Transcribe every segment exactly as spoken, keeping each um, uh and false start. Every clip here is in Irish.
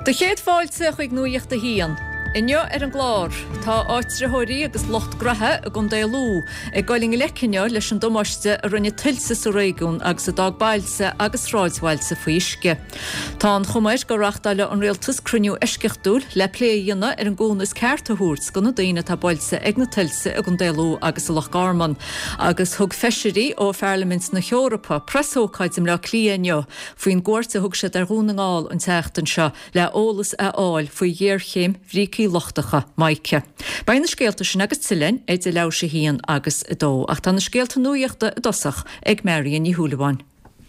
De chéad fáilte chuig nuíocht a hían. Inne ar an glár, tá áitrithirí agus locht grathe a gon déalú ag gáling lecinne leis an domáiste a rinne tilsa sa réigiún agus a dagbailse agus ráidshhailse faoisce. Tá an chumaid go reachtáile an réaltas cruniú iscechtúil le pléíonna ar an gúnas ceartathúrt gona daine tá bailse ag na tilsa a gon déalú agus a Loch Garman. Agus thug feisirí ó Fearlamint na Heorpa presócaidm le clíanne faoin gcuirte thug siad ar rúnaáil an teachtain seo le ólas a áil faoi dhéarchéim bhrící lochtacha maice. Bain na scéalta sin agus tilin é de leir sé híon agus i dó, ach tá na scéalta nuíochta i dosach ag Marion í Húlaháin.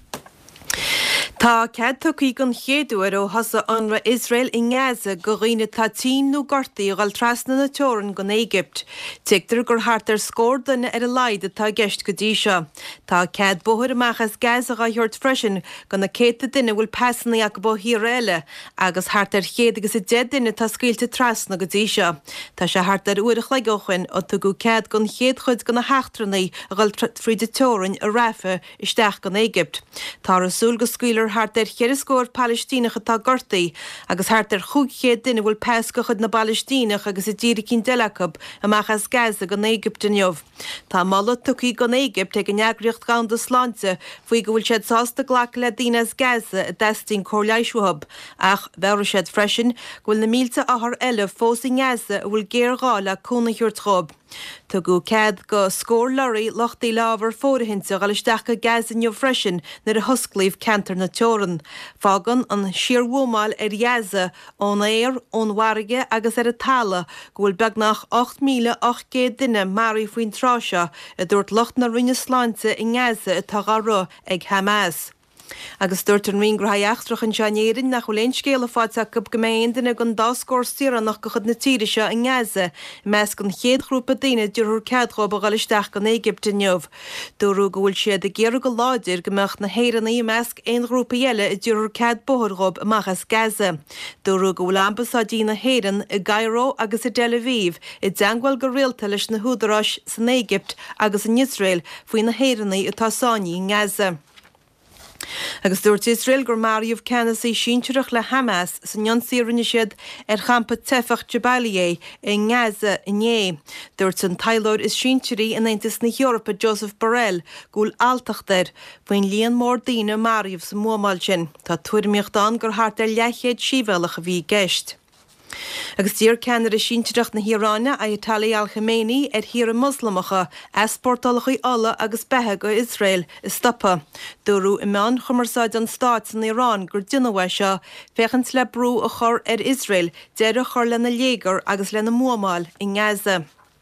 Tá cead tucaí gon chéadúir ó thosa anra Israel i Gaza go riine tá tíú gortaí gáil trasna na teorann gon Éigipt. Teachtar gur thart ar scór duine ar a laid atá gceist go dtí seo. Tá cead bóthir amachchas Gaza a thuirt freisin go na céta duine bhfuil pesanna ag bó hir eile, agus thart ar chéad agus i de duine tá scaoilte trasna go dtí seo. Tá sé thart ar uirich le gochain ó tu go cead gon chéad chuid go na heachtranaí a gáil fríd de teorann a rafa isteach gon Éigipt. Tá rasúil go scaoilear hart ar chéad scór Palestínacha tá gortaí, agus hart ar chúg chéad duine bhfuil pesca chud na Palestínach agus i ddíra cín delacab amachchas Gaza gon Éigipt inniuh. Tá mala tucaí gon Éigipt ag an neagraíocht gan do sláinte faoi go bhfuil siad sásta ghlach le daoine Gaza a destín cóirleisúhab, ach bheir siad freisin bhfuil na mílte ahar eile fós in Gaza a bhfuil géará le cúnaíocht chob. Tá go cead go scór loirí lochtaí lábhar fórahinnte gal isteach go Gaza inniu freisin nar a thusclaíomh cantar na teorann. Fágan an siarmhómáil ar Gaza ón éir, ón Mhargaidh agus ar a talla go bhfuil beagnach ácht míle ácht céad duine marí faoin tráseo a dúirt locht na rinne sláinte in Gaza atá garró ag Hamas. Agus dúirt an rin graíachtrach an seanéirin nach bhfuil scéala fáteach go goméondaine gon dáscóir stíranach go chud na tíiri seo in Gaza, meas gon chéad grúpa daine dúrthúr ceadchób a gáil isteach gon Éigipt inniuh. Dúrú go bhfuil siad a géar go láidir go meach na héireannaí measc aon grúpa eile i dúrthúr cead bóthirghób amachchas Gaza. Dúrú go bhfuil ambasadí na héireann i Cairo agus i Tel Aviv i dteanghfuil go réalta leis na húdaráis san Éigipt agus in Israel faoin na héireannaí atá sáinní in Gaza. Agus dúirt Israel gur maríomh ceannasaí síntearach le Hamas san ionsaí rinne siad ar champa tefach Jabalia in Gaza inné. Dúirt an tailóir is síntearí in Aontas na Heorpa Joseph Borrell gúil altachtar faoin líon mór daoine maríomh sa mómáil sin. Tá tuairimíocht an gur thart ar leichéad síbhealach a bhí gceist. Agus dír ceannar a sínteach na Híráine Ayatollah al-Khamenei ar híar a Muslamacha esportálachaí alla agus bethe go Israel is stoppa. Dúrú i meán chumarsáid an stát san Irán gur duinehha seo fechant le brú a chur ar Israel deir a chur lena léigear agus lena mómáil in Gaza.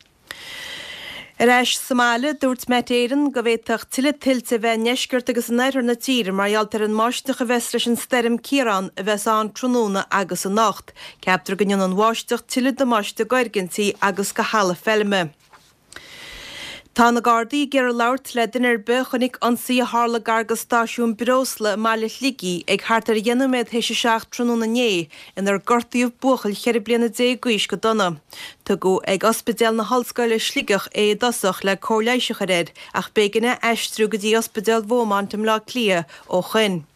Ar eis Somália dúirt metéireann go bhfuiteach tuile tiltte bheith neisceart agus an éireann na tíre mar ghealltar an máisteach a bheits leis an steirm Ciarán a bheits an tróna agus an nacht. Ceaptar go an bháisteach tuile do máiste gairgintí agus go hala felime. Tá na Gardaí gur labhart le duine be chunig ansaí a hála garga stáisiún Brósla mála ligí ag thart ar dhéanaméid héise seach tróna né inar gortaíomh buchail cheir bliana dé guis go donna. Tá go ag ospidéal na hallscoile slígach é dosach le cóirleiseach réid ach béganna eistrú go dtí ospidéal bhómántam lá clia ó chuin.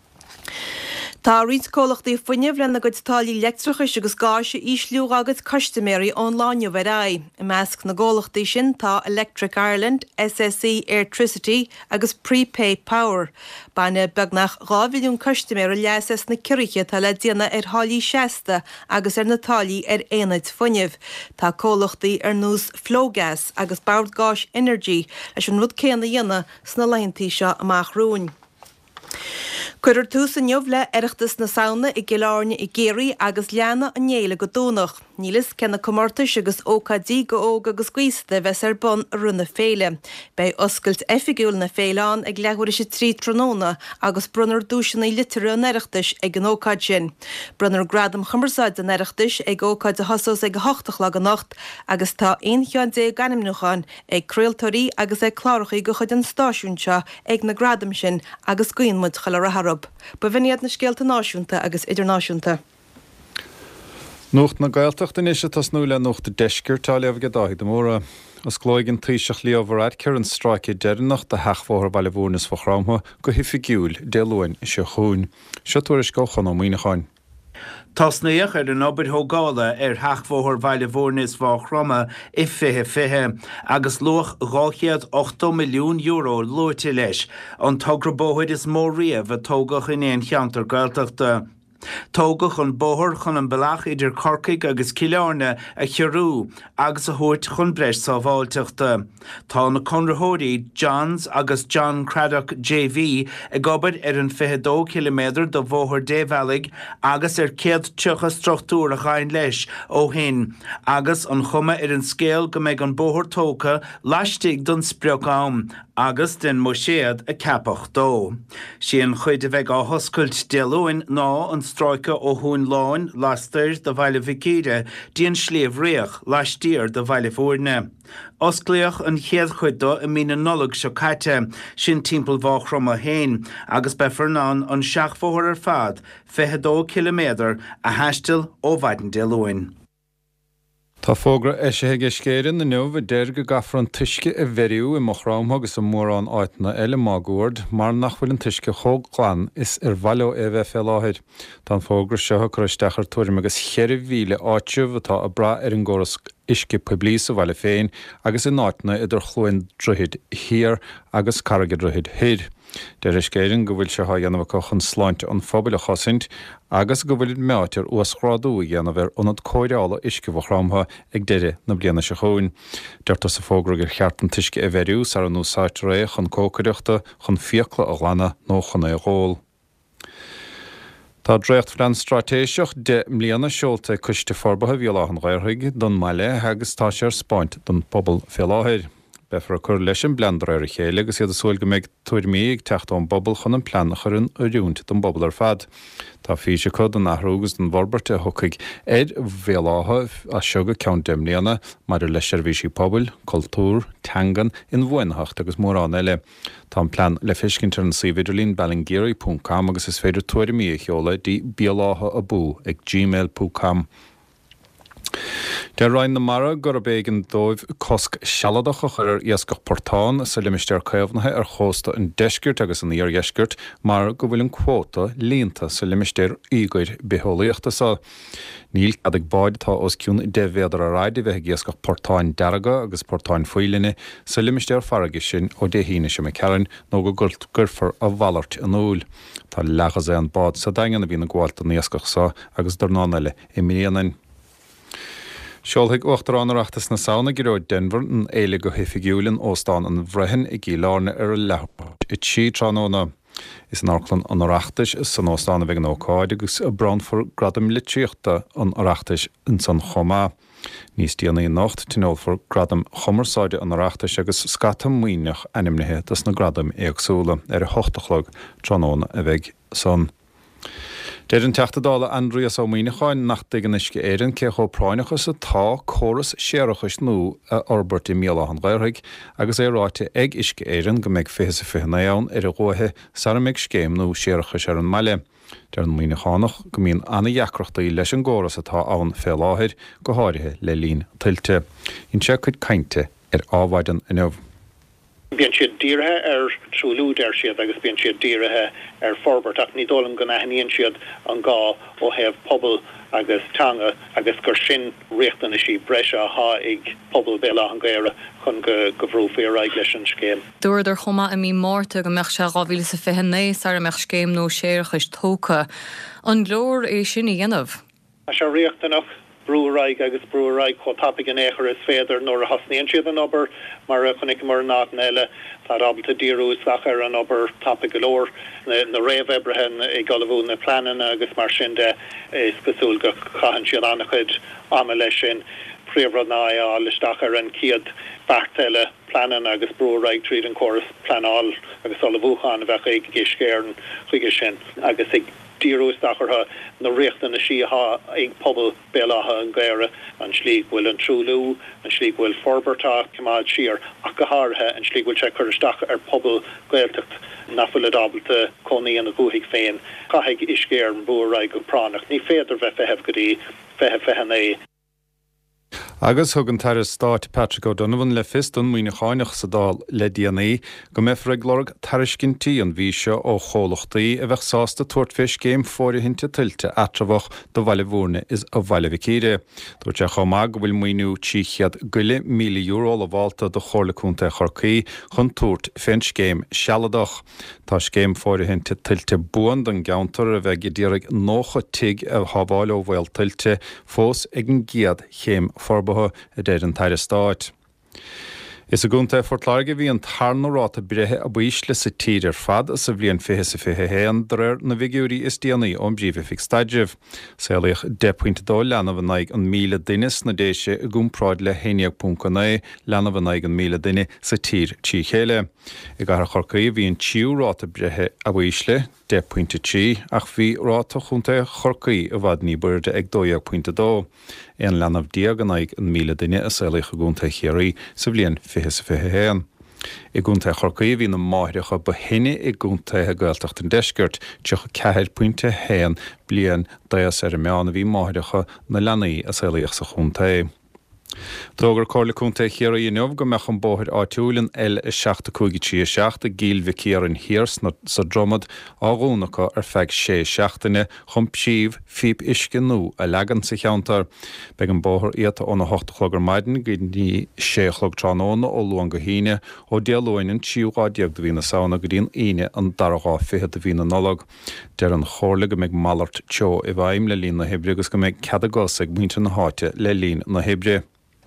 Tá rionscólachtaí fuinneamh lena go tálaí leictrachas agus gáise ísliú agad customéirí ón láinne bhar. I measc na ggólachtaí sin tá Electric Ireland, S S E Airtricity agus Prepay Power. Baine beagnach dhá mhilliún customéir leasas na ciriche tá le déana ar thálaí seasta agus ar na tálaí ar éanaid fuinneamh. Tá cólachtaí ar nús Flowgas agus Bord Gáis Energy leis an rud céanna dhéana sna leintí seo amach rún. Cuidir tús an neomh le iireachtas na saona i gciileáine i géirí agus leanna an néile go dúnach. Nílas cenna comórtais agus ócadí go óg agus cuiste bheits ar bon runna féile. Bei oscailt effigiúil na féileán ag lehuiir sé trí tróna agus brunnar dúisina i litir an iireachtas ag an ócad sin. Brunnar gradam chumarsáid an iireachtas ag ócad a hasós ag hochtach le an nacht agus tá aon chean dé ganimnúchan ag creaaltóirí agus ag chlárachaí go chud an stáisiúnse ag na gradam sin agus cuionmuid chaile rathra. Ba bhíad na scéalta náisiúnta agus idirnáisiúnta. Nuacht na gailteach den isise tas nuaile nuacht de deisceir tá leamh go dáid do móra as glóigen tíiseach líomhhar cear an stráice dearnach de heachmhór baile bhúnas fa chrámha go hifigiúil déluin is se chuún. Seo tuairis go chun ó míoineáin. Tasnaíoch ar an obair thógála ar theachmhóthar bhaile bhórnis bhá chroma i fithe fithe agus luach gáchéad ochtó milliún euro luirte leis an tugrabóid is mór riamh a tógach in éon cheantar Gaeltachta. Tógach an bóthir chun an bealach idir Corcaigh agus Cileárne a chearú agus a thuairt chun breis sa bháilteachta. Tá na conrathirí Johns agus John Craddock J V ag obair ar an fifty kilometr do bhóthir Déhhealaigh agus ar céad tuchas struchtúr a chain leis ó hin agus an chuma ar an scéal go méid an bóthir tóca laistigh don spreoch am agus den moséad a capach dó. Sí an chuid a bheith á hoscailt déalúin ná an stráice ó hún láin lastair do bhaile vicíide díon sléomh réach laistír do bhaile fórne. Osclaoch an chéad chuidó i mína nolog seo caite sin timpeall bháchrom a héin agus befarnán an seachmhóthar ar fad fifty kilometr a heistil ó bhaidin déalúin. Tá fógra eisithe scéireann na nuamh deir go gafran tuisce i bheriú i mochrám agus an mórrán áitna eile mágúard mar nach bhfuil an tuisce chóg chláán is ar bhaile é bheith fé láthir. Tá fógra seo chuiristechar tuairim agus cheir bhíle áitiúh atá a bra ar an gcóras isce poblís a bhaile féin agus in áitna idir chluin druid hir agus carragad druid hir. Deir is céireann go bhfuil se ha dhéanamh chun sláinte an phobal a chosaint agus go bhfuil meátear uasráú dhéanamh ar ionad cóireála isce bhchrámtha ag deire na bliana se chuin. Deirta sa fógra gur cheartan tuisce i bheriú ar an úsáit ré chun cócaireachta chun fiacla a ghlana nó chuna i ghóil. Tá dréocht fran stratéiseach de mbliana seolta cuiste forbathe bhíola an ghairthaig don maile agus tá sé ar spáint don pobal fé láthir. Befar a chur leis an blandar ar a chéile agus iad a súil go méid tuairmíigh teacht an bobbal chun an plean churinn a riúnt don bobbal ar fad. Tá físe chud an nachrógus den Vorbarte thucaigh éid bhéalátha a seoga ceann deimlíana mar leis seirbhísí pobal, cultúr, teangan in bhaintheacht agus mórrán eile. Tá an plean le fiscintar an suividirlín ballingéirí punt com agus is féidir tuairmíigh cheola dí bíalátha a bú ag gmail punt com. De rain na mara gur a bégan dóibh cosc sealadach a chur iascach portán sa limisteir caomhnathe ar chósta an deisgirt agus an íar dheisgirt mar go bhfuil an quóta líonta sa limisteir ígóir betholaíochta sa. Níl adag báid tá os ciún déhhéadar a ráide bheith iascach portáin deraga agus portáin foiline sa limisteir farraige sin ó déhíine sem me ceann nó go gurfar a bhallart an úl. Tá lechas é an bád sa daingan a bhína gháilta na iascach sa agus darnáile i míanain. Seolthaigh uachtaránachtas na saona giróid Denver an éile go hifigiúlinn óstán an bhreithin i gcíláne ar a leabhart i tí tránóna. Is an archlan an oireachtais san óstána bheith an ócáid agus a bránfar gradam litríochta an oireachtais in san chomá. Níos díana í nacht tinolfar gradam chomarsáide an oireachtais agus scatam muoineach animnithe das na gradam éagsúla ar a hochtachlog tránóna a bheith san. Déir an teachtadála Andreas ó míoineáin nach dagan isce éireann cé cho práinechas a tá choras séarachas nó a orbert i míle an ghairthaig agus é ráite ag isce éireann go méid fé sa fihanna ann ar a ghóthe sa méid scéim nó séarachas ar an meile. Deir an míoineánach go míon anna dheacrachtaí leis an ggóras atá ann fé láthir go háirithe le lín tiltte. Ín sé chuid cainte ar ábhaidan inmh. Bíonn siad dírethe ar trúlúd ar siad agus bíonn siad dírethe ar forbert ach ní dólam go naithníonn siad an gá ó hebh pobl agus teanga agus gur sin riachtainna sí breise há ag pobl béla an gcéire chun go go bhrú fé raig leis an scéim. Dúirdar chuma a mí mórta go meach se gáhíle sa fihannééis ar a meach scéim nó séirechas tóca. An glór é sin i dhéanamh. A se riachtainach brúraig agus brúraig cho tapig an éair is féidir nóair a hasníonn siad an obair mar chunig mar ná eile tá rabalta díú sachar an obair tapig golóir na réamh ebrehen i galbhú na planan agus mar sin de is cosúil go chahann siad anna chuid ama lei sin príomhrad ná á leistachar an ciad bartile planan agus brúraig tríd an choras planáil agus solabhúchan a bheith ag giscéirn chuige sin agus ag díú stachartha na riachtainna síá ag pobl bélatha an gcéire an slí bhfuil an trúlú an slí bhfuil forbertá cumáid siar ach go háirithe an slí bhfuil sé chuiristeach ar pobl gaeltacht nafuil a dábalta conaí an a gúthaigh féin caithaigh iscéir an búraig go pránach ní féidir bheith fehebh go dtí fethe fehanné. Agus thugann tar stáit Patrick O'Donovan le fist an muoine cháineach sa dal le D N A go mefraig lorg tariscintíí an bhí seo ó chólachtaí a bheith sásta tuairtfis géim fóri hinnte tiltte atrabhach do bhaile bhórne is a bhaile vicíre. Dúirt a chomag bhfuil muoinú tíchiad guile míle euro le bhálta do chorlaúnta chorcaí chun túirt fins géim sealadach. Tá céim fóri hinnte tiltte buan don geantar a bheith gidíraigh nócha tig a habháil ó bhil tiltte fós ag an giad chéim forba a déir an taire stáit. Is a gúnta fortláige bhí an tarnaráta brethe a bhuiisle sa tíidir fad a sa bblion fihe sa fihe héan dréir na bhigúí is díanaí ón bríomh fix staidirh. Saolaíoch de pointe dó leanana bhanaig an míle duines na déise a gúmpráid le héineag puncané leanana bhanaig an míle duine sa tír tí chéile. I gar chorcaí bhí an tíúráta brethe a bhuiisle de pointe tí ach bhí ráta chunta chorcaí a bhd ní buirde ag dóag pointe dó. Ein leanamh diagannaig an míle duine a saolaíoch a gúnta chéirí sa bblion fihe sa fihe héan. I gúnta chorcaí hí na máthreacha ba hinine i gúnta a gailteach an deisgurt tucha ceithir pointe héan blian daas ar meánna bhí máthreacha na leanaí a saolaíoch sa chunta. Drógur cóirlaúnta chéar í neomh go meach an bóthir áitiúlann eile is seachta cúigi trí seachta gíl vicíar an hirs sa dromad ágúnacha ar feig sé seachtaine chun psíomh fíb isce nó a legan sa cheantar. Beag an bóthir iata óna hochtachlógar maidin go ní séchlog tránóna ó luan go híine ó déalóinin tíúgáideag do bhína saona go dtíon aine an dará fithe do bhína nolog. Deir an chóirla go méid mallart teo i bhaim le lín na Hebre agus go méid cadagósaigh muinte na háite le lín na Hebre.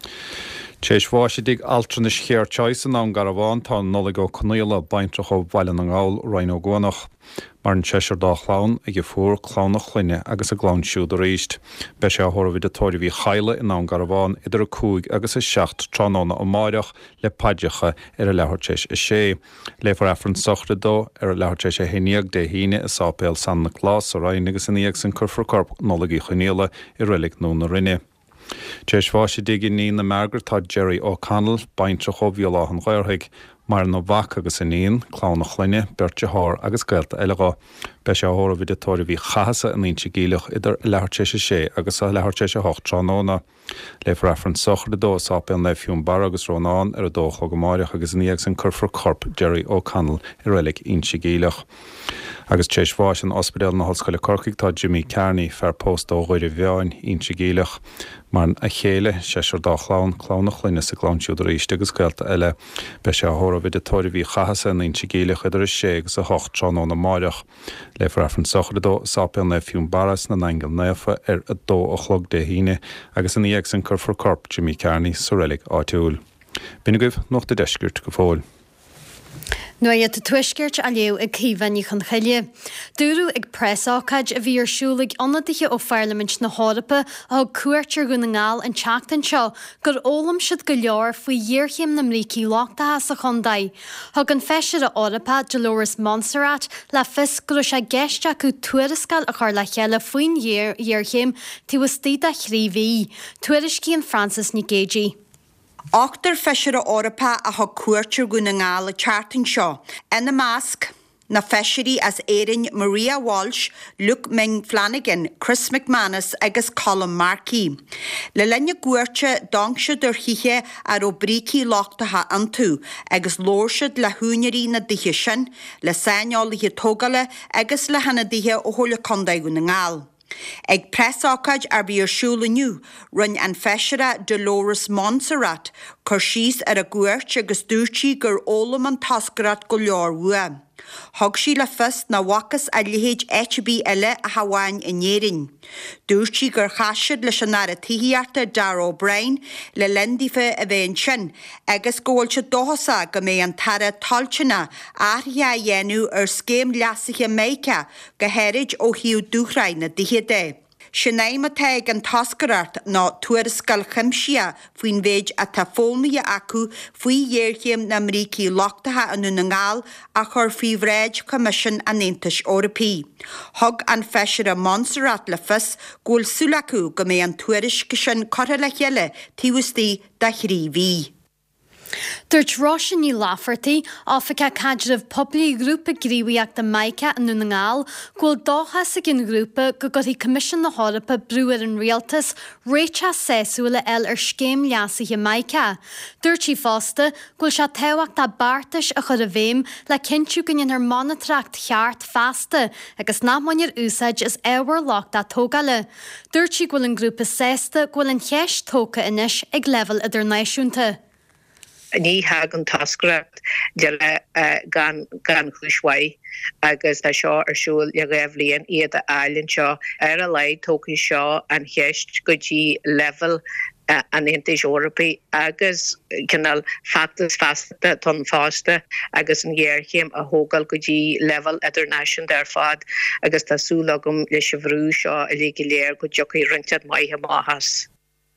Téis bháisidigh altranis chéir teis an an gar bháin tá nolig ó cnuile baintrach ó bhailen an gáil roin ó gánach. Mar an teisir dá chlán ag fuór chlánach chluine agus a glán siúd a ríist. Be sé thormhid a tóir bhí chaile in an gar bháin idir a cúig agus is seacht tránóna ó máireach le paideacha ar a lethirtéis is sé. Léfar efran sochra dó ar a lethirtéis a héineag de híine is sápéil san na clás a rain agus in íag san curfar corp nolig í chunéile i rilig nó na rinne. Téis bháisi dig ní na Margaret tá Jerry O'Connell baintrach ó bhíolá an ghairthaig mar nó bhac agus in íon chlánach chluine beirte thar agus gailta eileá. Be sé thóra bhí tóir bhí chahasa an íon sigíilech idir lethirtéise sé agus a lethirtéise hocht tránóna. Léfar efran sochra dó sápéil le fiún bar agus rónán ar a dócha go máireach agus níag san curfar corp Jerry O'Connell i rilig íon sigíilech. Agus téis bháis an ospidéal na Hallscoile Corcaigh tá Jimmy Carney fear post ó ghuiir bheáin íon sigíilech. Mar a chéile séisiir dá chlán chlánach chluine sa glán siúd a ríiste agus gailta eile be sé thóra bhí de tóir bhí chahasa na íon sigíilech idir is sé agus a hocht tránóna máireach. Léfar efran sochra dó sápéil le fiún baras na naingil néfa ar a dó ó chlog de híine agus in íag san curfar corp Jimmy Carney sa rilig áitiúil. Bína goibh nach de deisgirt go fóil. Nuair a tuisgirt a leo ag cíhain chun chaile. Dúrú ag presácaid a bhí arsúlaigh anadithe ó Parliament na Hárapa a cuairtear go na ngáil an teachtain seo gur ólam siad go leor faoi dhearchéim na mrící láchtathe sa chundaid. Thug an feisiir a Orapa Dolores Montserrat le fis gur sé gceiste acu tuairiscail a chuir le cheile faoin dhearchéim tíostíad a chríomhí. Tuairiscíonn Francis Nicagé. Achtar feisiir a Orapa a thug cuairtear go na ngáil a teachtain seo. Ina másc na feisirí as éireann Maria Walsh, Luke Ming Flanagan, Chris McManus agus Colin Markey. Le lenne cuairte dangse dur chiche ar ó brící láchtatha antú agus lóirsead le húneirí na dithe sin, le sáineálathe tógala agus le hana dithe ó thola condaid go na ngáil. Ag presácaid ar bhí arsúlaniu run an feisiire Dolores Montserrat chur síos ar a gcuairt agus dúirtí gur ólam an tascarat go leor bhua. Thug sí le fis na bhachas a lihéid H B eile a haháin in éireann. Dúirtí gur chaisiid leis an narratííarta Dar O'Brien le lendífa a bhéon sin agus ggóilte dóhasa go mé an tara taltena áthia dhéanú ar scéim leasaiche méice go héirid ó hiú dúchraid na dithe. Sinnéim teag an tascarart ná tuairiscail chimsia faoin bhéid a tafónaí acu faoi dhearchéim na mrící láchtatha anú na ngáil a chur faoi bhréid Commission an Aontais Eorpaí. Thug an feisiir a Montserrat le fis ggóil súlacu go mé an tuairisce sin cortha le cheile tíostíí de chríomhí. Dúirt Roisin ní Lafferty áfacha cadrih poblí grúpa gríomhaíocht de Maica an nuna ngáil ghfuil dóchas a gin grúpa go gotí Commission na Hárapa brúar an rialtas réitse séúla eil ar scéim leasaithe Maica. Dúirt sí fásta ghfuil se tehacht a bartas a chur a bhéim le cinú gin ar manatracht cheart fasta agus námhainir úsáid is éhar lácht a tógala. Dúirt sí ghfuil an grúpa sésta ghfuil an cheis tóca inis ag level idirnáisiúnta. Ní hagan tascracht de le gan chúishaid agus tá seo ar siúil le raibhlíonn iad a aileann seo ar a leid tócaí seo an cheist go dtí level an Intis Eorpaí agus cinál factas fasta ton fásta agus an ghéirchéim a thógáil go dtí level international ar fad agus tásúlagam leis a bhrú seo a lí go léir go dteochaí rintead maithe máthas.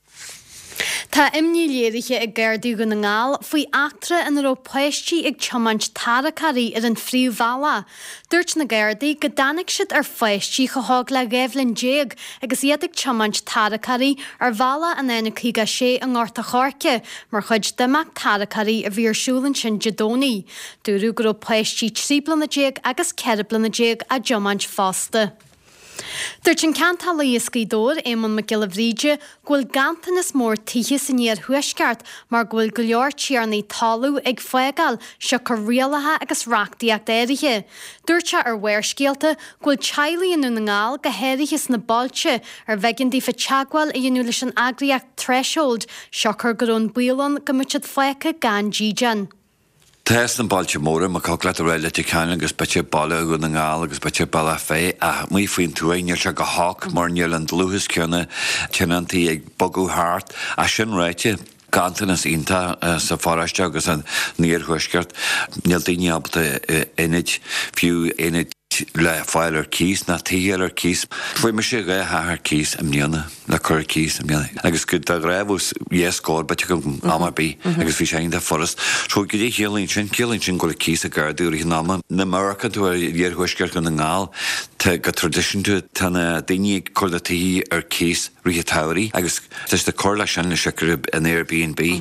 Tá imní léiriche ag gairdú go na ngáil faoi achtra in ró poisttí ag teamant taracarí ar an phríomhbhela. Dúirt na gairdaí go danig siad ar foisttí go hág le gaibhlinn déag agus iad ag teamant taracarí ar bhela an éna chuige sé an gáirta chárce mar chuid dimach taracarí a bhí arsúlann sin Jadóní. Dúrú go ró poisttí trí blana déag agus ceir blana déag a teamant fásta. Dúirt an ceantal íoscaí dóir éman me gilabhríide ghfuil gantain is mór tithe san níor thuisceart mar ghfuil go leor tíarnaí talú ag foigáil seo go rialathe agus reachtaíocht éirithe. Dúirt se ar bhuiir ghfuil teaghlaí inú na ngáil go héirichas na bailte ar bheigindí fa teagháil a dhéanú leis an agriacht threshold seo chu gurún bualan go muid foicha gan ddíjan. Tás an bailte móra má coglaat a réile te ceann agus bete balle go na ngáil agus bete balle fé a mí faoin túaine se go hách mar níl an dlúthas ceanna tenantaí ag bogú háart a sin réite gantanas ínta sa fáraiste agus an níor thuisceart níl daoine abta inid fiú inid le fáil ar cís na tíal ar cís. Fuoi me sé ré haar cís am níana le chur cís am níana. Agus go a réhús iescóir bete go amarbí agus bhí sé de forras. Svo go dtí chéalainn sin chéalainn sin go le cís a gardú í náma. Na America tú ar dhéarhuisceart go na ngáil te go tradition tú tána daoine chuirdatíí ar cís ríthe tairí agus teis de cór lei sin le sicrib an Airbnb.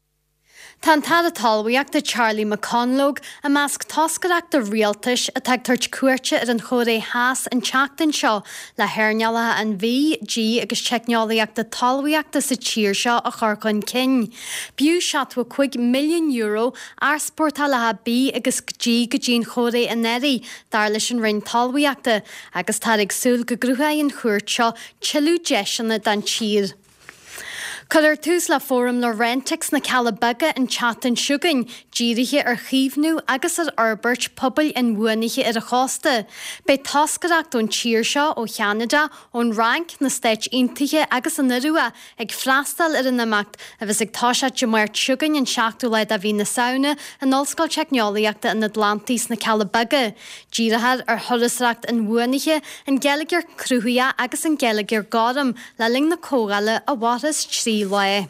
Tá tar a talhaíocht de Charlie McConlog a measc toscaach de rialtas a teagtairt cuairte ar an choré háas an teachtain seo le hairnealathe an bhí G agus teicneolaíocht de talhaíochta sa tír seo a charcain cin. Bú seatfu chuig milliún euro ar sportalathe bí agus G go dtíon choré an éirí dar leis an rinn talhaíochta agus tar ag súil go grúthaíonn chuirt seo tiilú deisina den tír. Cuir tús le fóm le Rentex na Calabaga an chatan siúgain, díirithe ar chiomhnú agus ar Albert pobail in bhuanaiche ar a chásta. Bei tascadacht ón tír seo ó Cheanada ón rank na Steit Intaithe agus an Nurua ag freastal ar an namacht a bheits ag táise de mar siúgain an seachtú leid a bhí na saona an ollscoil teicneolaíochta in Atlantis na Calabaga. Díirithe ar thorasreacht an bhuanaiche an gealagar cruthúia agus an gealagar gádam le ling na cógaile a bhharas trí le.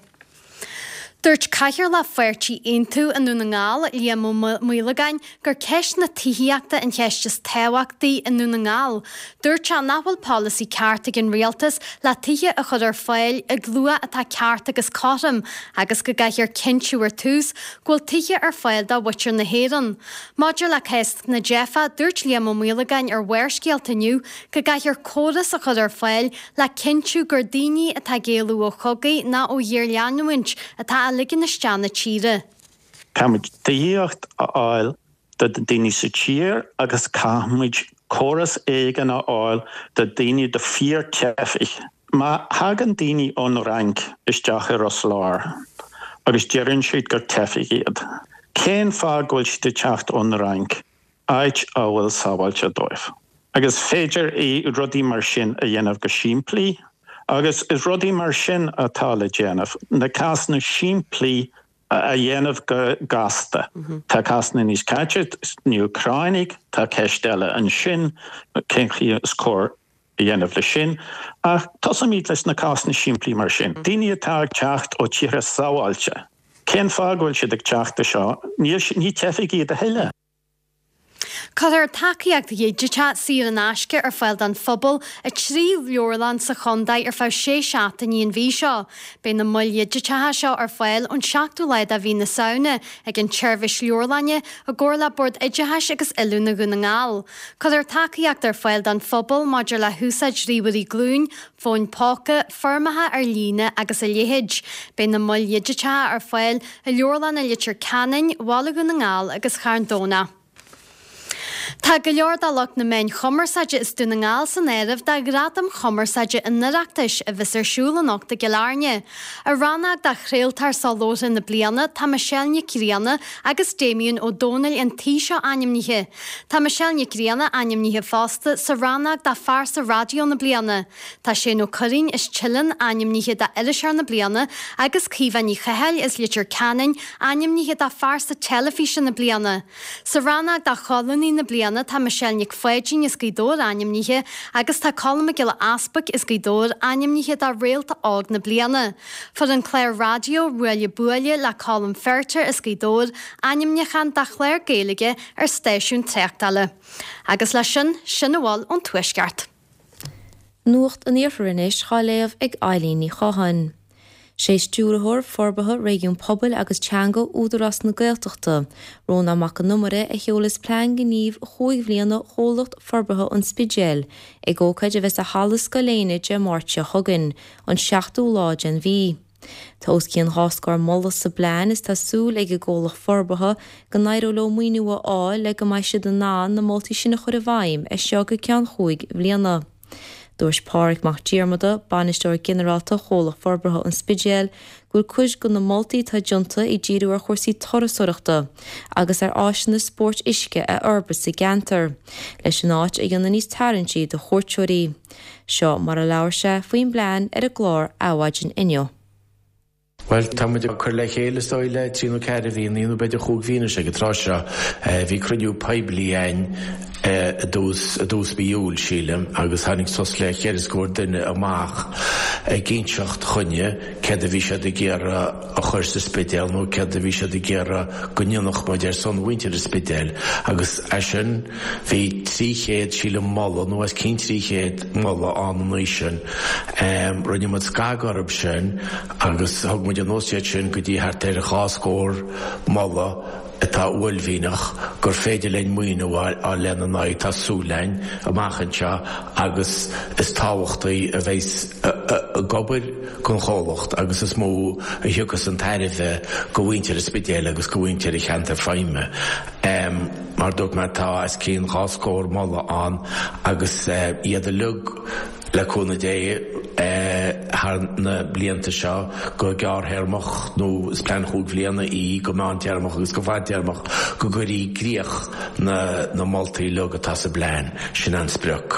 Dúirt caiithir le foiirtí aontú anú na ngáil líam muilagain gur ceist na tííachta an cheistes tehaachtaí anú na ngáil. Dúirt se nahfuil policy cearta an rialtas le tithe a chud ar fáil a glua atá ceart agus cáram agus go gaiithir cinseúir tús ghfuil tithe ar fáil dá bhuitir na héan. Maidir le ceist na Jeffa dúirt líam muilagain ar bhuiircéaltaniu go gaiithir córas a chud ar fáil le cinseú gur daoine atá géalú ó chogaí na ó dhéir leanúint atá ligin na steanna tíre. Camuid daíocht a áil de daoine sa tír agus camuid córas éigen a áil de daoine de fíor teifich. Má hagan daoine ón rank isteach ar os lár, agus dearann siad gur teifich iad. Cén fá ghfuil si de teacht ón rank, áit á bhfuil sábhailte dóibh. Agus féidir é rudí mar sin a dhéanamh go siimplí, agus is rudí mar sin atá le déanamh. Na casna siimplí a dhéanamh go gasta. Tá casna níos caitead ní Ucráinnig, tá ceistile an sin, cénchaí scór a dhéanamh le sin, ach tosa míad leis na casna siimplí mar sin. Daoine atá teacht ó tíre sábhailte. Cén fá ghfuil siad ag teachta seo, ní teifigh iad a heile. Cadar takeíach dhéidirte sí an asce ar fáil an phobal a trí leorlan sa chundaid ar fá sé seata íon bhí seo. Bé na muilhéidirtethe seo ar fáil an seachtú leid a bhí na saona ag an tseirbhis leorlanne a ggóla bord iditheis agus ilú na gúna ngáil. Cadar takeíach ar fáil an phobal maidir le húsaid ríbarí glún, fóin páca, formathe ar líne agus a léhéid. Bé na muilhéidirtethe ar fáil a leorlan a litir canin, bhála gúna ngáil agus charndóna. Tá go leor dalach na main chomarsaide is dúna ngáil san éirih de gradam chomarsaide inreachtais a bhís ar siúlanach de geláne. A ranach de chréaltar salóta na bliana tá Michelle Críana agus Damien O'Donnell an tíseo animnithe. Tá Michelle Críana animnithe fásta sa ranach de farsa radio na bliana. Tá sé nó chorín is chillan animnithe de irisar na bliana agus cíhaní chaheil is litir canin animnithe de farsa telefíse na bliana. Sa ranach de cholaní na bliana tá Michelle Nic Foiidín is gaidór animnithe agus tá colma gile aspach is gaidór animnithe dá réalta ág na bliana. For an Claire Radio ruile buile le colm ferter is gaidór animnechan da chléir géige ar stéisiún trechtale. Agus lei sin sin bháil an tuisceart. Nuacht an éarfarinnis chaléamh ag Eileen Chahan. sé stúrathir forbatha réigiún pobl agus teanga údarras na Gaeltachta, róna amach an numere a cheolas plean gníomh chuig bhliana cholacht forbatha an spidéal, ag ócaid a bheits a halas go léine de márte thugan, an seachtú láid an bhí. Tá os cían háscar mollas sa blean is tásúil ag a ggólach forbatha go nairó lo muoinú á le go mai siad an ná na moltaí sinna chur a bhaim a seo go cean chuig bhliana. Dúirs Pádraig Mac Diarmada, banistóir generálta chólach forbatha an spidéal, gur cuis go na moltaí tá junta i ddíriú ar chórsaí torasúireachta, agus ar áisina sport isce a urbas sa Gantar, leis an áit a dhéanana níos tarintí do chóirteoirí. Seo mar a leabhar sé faoin blean ar a glár áhaidin inniu. Well, táid chur le chéile stáile tríú ceir a bhíon íonú beidir chuig bhíine sé go trásra bhí cruniú peblií ein a dús bíúil sílim agus hánig sos le chéir scóir duine amach géintseacht chunne cead a bhí sé de géara a chuir sa spidéal nó cead a bhí sé de géara go nionach maid ar son bhaintear a spidéal agus eisin bhí trí chéad sílim malla nó as cin trí chéad malla an an sin rinne mud scágarb sin agus thug muid an nóisiad sin go dtí thart ar a cháscóir malla atá uilmhínach gur féidir lein muoine á lena náid tá súlein amachchanse agus is táhachtaí a bheits a gobar chun cholacht agus is mó a thugus an tairibh go bhaintear a spidéal agus go bhaintear i cheantar feime. Mar dúirt me tá as cín cháscóir malla an agus iad a lug le cúna dé na blianta seo go gear hermach nó is plean chuig bbliana í go máin dearmach agus go bhaid dearmach go gurí gríoch na moltaí legatá sa blean sin an spruch.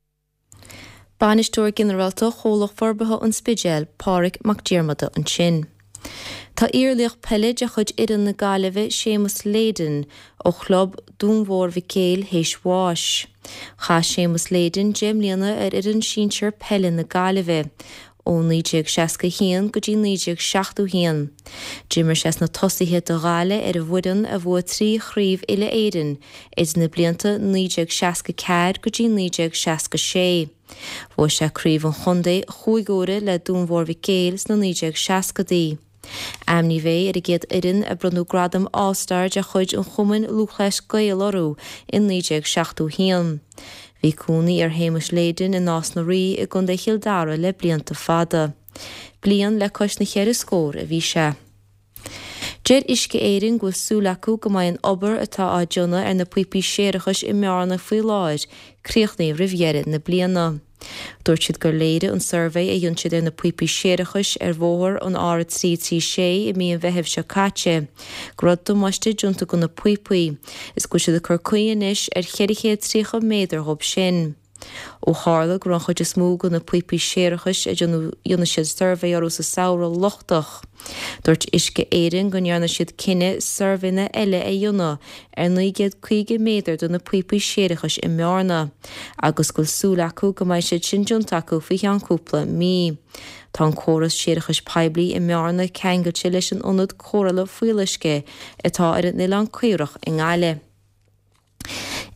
Banistóir generálta chólach forbatha an spidéal Pádraig Mac Diarmada an sin. Tá iarlaoch pelle de chud idir na Gaillimhe Séamus Léden ó chlub dúnmhór bhí céil héis bháis. Cha Séamus Léden déimlíana ar idir an sínseir pelle na Gaillimhe ó níideag seasca hían go dtí níideag seachtú hían. Jimmer ses na tosaithe do Gaile ar a bhuidan a bhua trí chríomh ile éidan, is na blianta níideag seasca cead go dtí níideag seasca sé. Bhua sé críomh an chundaí chuigóra le dúnmhór bhí céil sna níideag seasca dí. Amní bheith ar a géad irin a brunú gradam ástar de chuid an chumann lúchleis gail orú in níideag seachtú hían. Bhí cúnaí ar Séamus Léden in nás na rí i gunda Hildára le blianta fada. Blian le cois na chéir scór a bhí sé. Déir isce éirin go súlacu go mbeidh an obair atá á dtionna ar na puipi séirechas i mearna faoi láir, críochnaí rihhéire na bliana. Dúirt siad gur léire an survey a dionn siad ar na puipi séirechas ar bmhór an ára trí trí sé i míon bheitheh seo caite. Grad do maiste dúnta go na puipi, is go siad a chur cuianis ar cheirichéad trícha méadar thub sin. Ó hála gur an chuid is smó go na puipi séirechas a dionn siad survey arú sa saoire lochtach. Dúirt isce éirin go nearna siad cinenne surveyna eile é dionna ar naigéad chuige méadar do na puipi séirechas i mearna, agus go súlacu go mbeidh siad sin diontacu faoi an cúpla mí. Tá an córas séirechas peblií i mearna ceangailte leis an ionad córala fuilisce atá ar an nile an cuireach in Gaile.